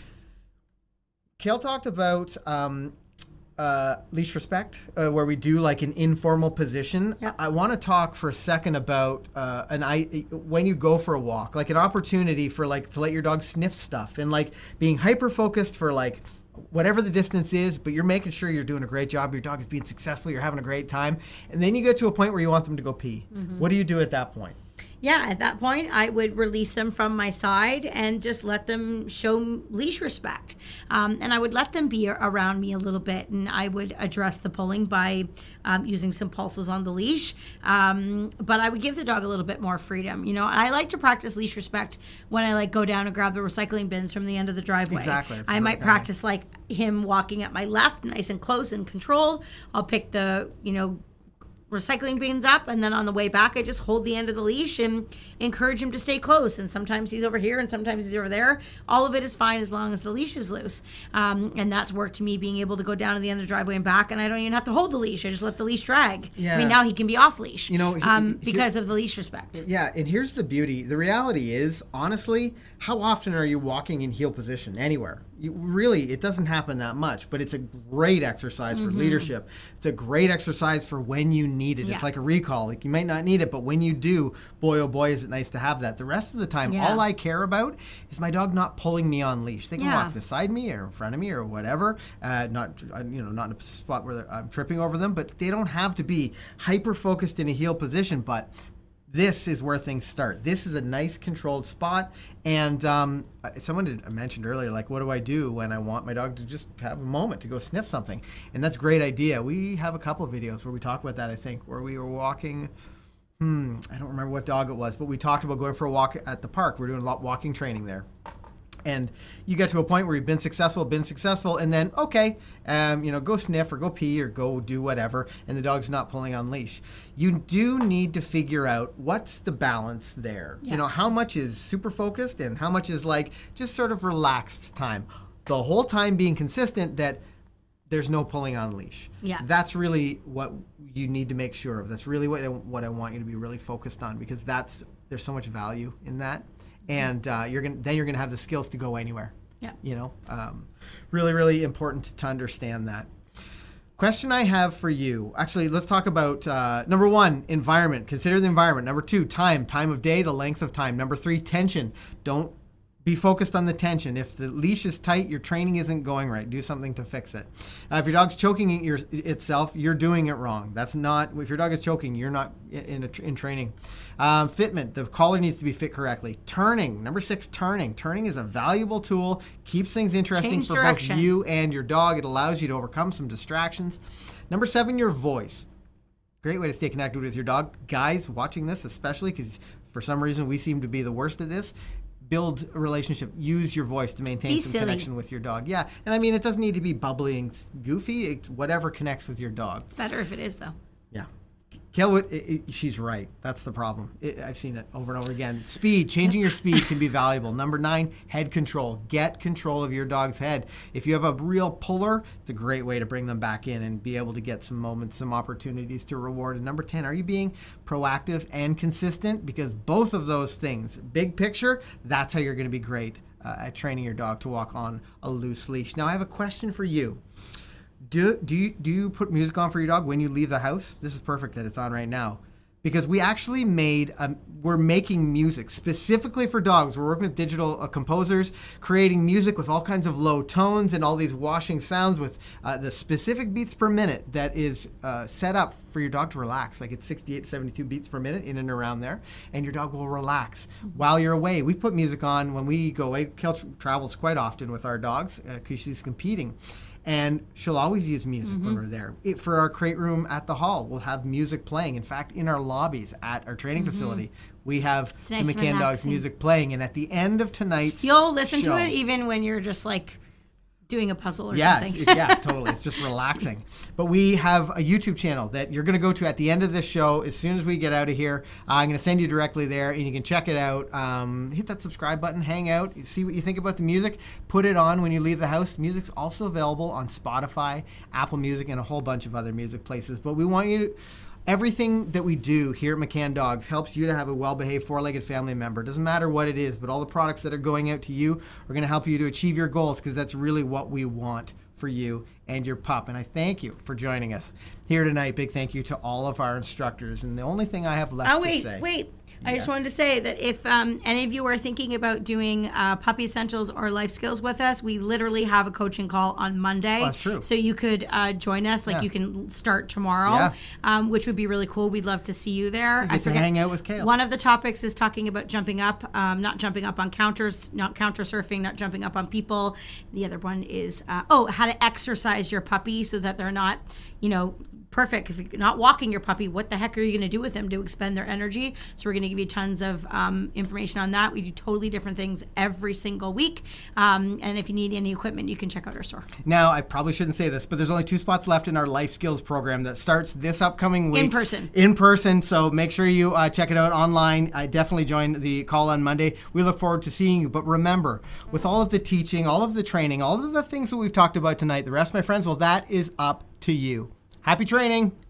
Kale talked about um, uh, leash respect, uh, where we do like an informal position. Yep. I, I want to talk for a second about uh, an I when you go for a walk, like an opportunity for like to let your dog sniff stuff, and like being hyper focused for like whatever the distance is, but you're making sure you're doing a great job. Your dog is being successful. You're having a great time, and then you get to a point where you want them to go pee. Mm-hmm. What do you do at that point? Yeah, at that point, I would release them from my side and just let them show leash respect. Um, and I would let them be around me a little bit, and I would address the pulling by um, using some pulses on the leash. Um, but I would give the dog a little bit more freedom. You know, I like to practice leash respect when I like go down and grab the recycling bins from the end of the driveway. Exactly. I might practice like him walking at my left, nice and close and controlled. I'll pick the, you know, recycling bins up, and then on the way back I just hold the end of the leash and encourage him to stay close, and sometimes he's over here and sometimes he's over there. All of it is fine as long as the leash is loose, um, and that's worked to me, being able to go down to the end of the driveway and back, and I don't even have to hold the leash. I just let the leash drag. Yeah. I mean, now he can be off leash, you know, he, um, he, because of the leash respect. Yeah, and here's the beauty. The reality is, honestly, how often are you walking in heel position anywhere? You, really, it doesn't happen that much, but it's a great exercise for mm-hmm. leadership. It's a great exercise for when you need it. Yeah. It's like a recall. Like, you might not need it, but when you do, boy, oh boy, is it nice to have that. The rest of the time, yeah. all I care about is my dog not pulling me on leash. They can yeah. walk beside me or in front of me or whatever, uh, not you know, not in a spot where I'm tripping over them, but they don't have to be hyper-focused in a heel position. But this is where things start. This is a nice controlled spot. And um, someone had mentioned earlier, like, what do I do when I want my dog to just have a moment to go sniff something? And that's a great idea. We have a couple of videos where we talk about that, I think, where we were walking. Hmm, I don't remember what dog it was, but we talked about going for a walk at the park. We're doing a lot walking training there. And you get to a point where you've been successful, been successful, and then, okay, um, you know, go sniff or go pee or go do whatever, and the dog's not pulling on leash. You do need to figure out what's the balance there. Yeah. You know, how much is super focused and how much is like just sort of relaxed time. The whole time being consistent that there's no pulling on leash. Yeah. That's really what you need to make sure of. That's really what I, what I want you to be really focused on, because that's there's so much value in that. And uh, you're gonna then you're gonna have the skills to go anywhere. Yeah. You know, um, really, really important to, to understand that. Question I have for you. Actually, let's talk about uh, number one, environment. Consider the environment. Number two, time. Time of day, the length of time. Number three, tension. Don't be focused on the tension. If the leash is tight, your training isn't going right. Do something to fix it. Uh, if your dog's choking it your, itself, you're doing it wrong. That's not, if your dog is choking, you're not in, a, in training. Um, fitment, the collar needs to be fit correctly. Turning, number six, turning. Turning is a valuable tool, keeps things interesting Change for direction. both you and your dog. It allows you to overcome some distractions. Number seven, your voice. Great way to stay connected with your dog. Guys watching this, especially because for some reason we seem to be the worst at this. Build a relationship. Use your voice to maintain Be some silly. connection with your dog. Yeah, and I mean, it doesn't need to be bubbly and goofy. It's whatever connects with your dog. It's better if it is, though. Yeah. Kelwood, it, it, she's right. That's the problem. It, I've seen it over and over again. Speed, changing your speed can be valuable. Number nine, head control. Get control of your dog's head. If you have a real puller, it's a great way to bring them back in and be able to get some moments, some opportunities to reward. And number ten, are you being proactive and consistent? Because both of those things, big picture, that's how you're going to be great uh, at training your dog to walk on a loose leash. Now, I have a question for you. Do do you do you put music on for your dog when you leave the house? This is perfect that it's on right now, because we actually made um, we're making music specifically for dogs. We're working with digital uh, composers, creating music with all kinds of low tones and all these washing sounds with uh, the specific beats per minute that is uh, set up for your dog to relax. Like it's sixty-eight to seventy-two beats per minute in and around there, and your dog will relax while you're away. We put music on when we go away. Kel travels quite often with our dogs because uh, she's competing. And she'll always use music mm-hmm. when we're there. It, for our crate room at the hall, we'll have music playing. In fact, in our lobbies at our training mm-hmm. facility, we have nice the McCann Dogs music playing. And at the end of tonight's You'll listen show, to it even when you're just like doing a puzzle or yeah, something. it- yeah, totally. It's just relaxing. But we have a YouTube channel that you're going to go to at the end of this show. As soon as we get out of here, uh, I'm going to send you directly there, and you can check it out. Um, hit that subscribe button, hang out, see what you think about the music. Put it on when you leave the house. Music's also available on Spotify, Apple Music, and a whole bunch of other music places. But we want you to... Everything that we do here at McCann Dogs helps you to have a well-behaved four-legged family member. Doesn't matter what it is, but all the products that are going out to you are going to help you to achieve your goals, because that's really what we want for you and your pup. And I thank you for joining us here tonight. Big thank you to all of our instructors. And the only thing I have left Oh, wait, to say... wait. I Yes. just wanted to say that if um, any of you are thinking about doing uh, Puppy Essentials or Life Skills with us, we literally have a coaching call on Monday. Oh, that's true. So you could uh, join us. Like Yeah. you can start tomorrow, Yeah. um, which would be really cool. We'd love to see you there. get to hang out with Kale. One of the topics is talking about jumping up, um, not jumping up on counters, not counter surfing, not jumping up on people. The other one is, uh, oh, how to exercise your puppy so that they're not, you know, perfect. If you're not walking your puppy, what the heck are you going to do with them to expend their energy? So we're going to give you tons of um, information on that. We do totally different things every single week. Um, and if you need any equipment, you can check out our store. Now, I probably shouldn't say this, but there's only two spots left in our Life Skills program that starts this upcoming week. In person. In person. So make sure you uh, check it out online. I definitely join the call on Monday. We look forward to seeing you. But remember, with all of the teaching, all of the training, all of the things that we've talked about tonight, the rest, my friends, well, that is up to you. Happy training.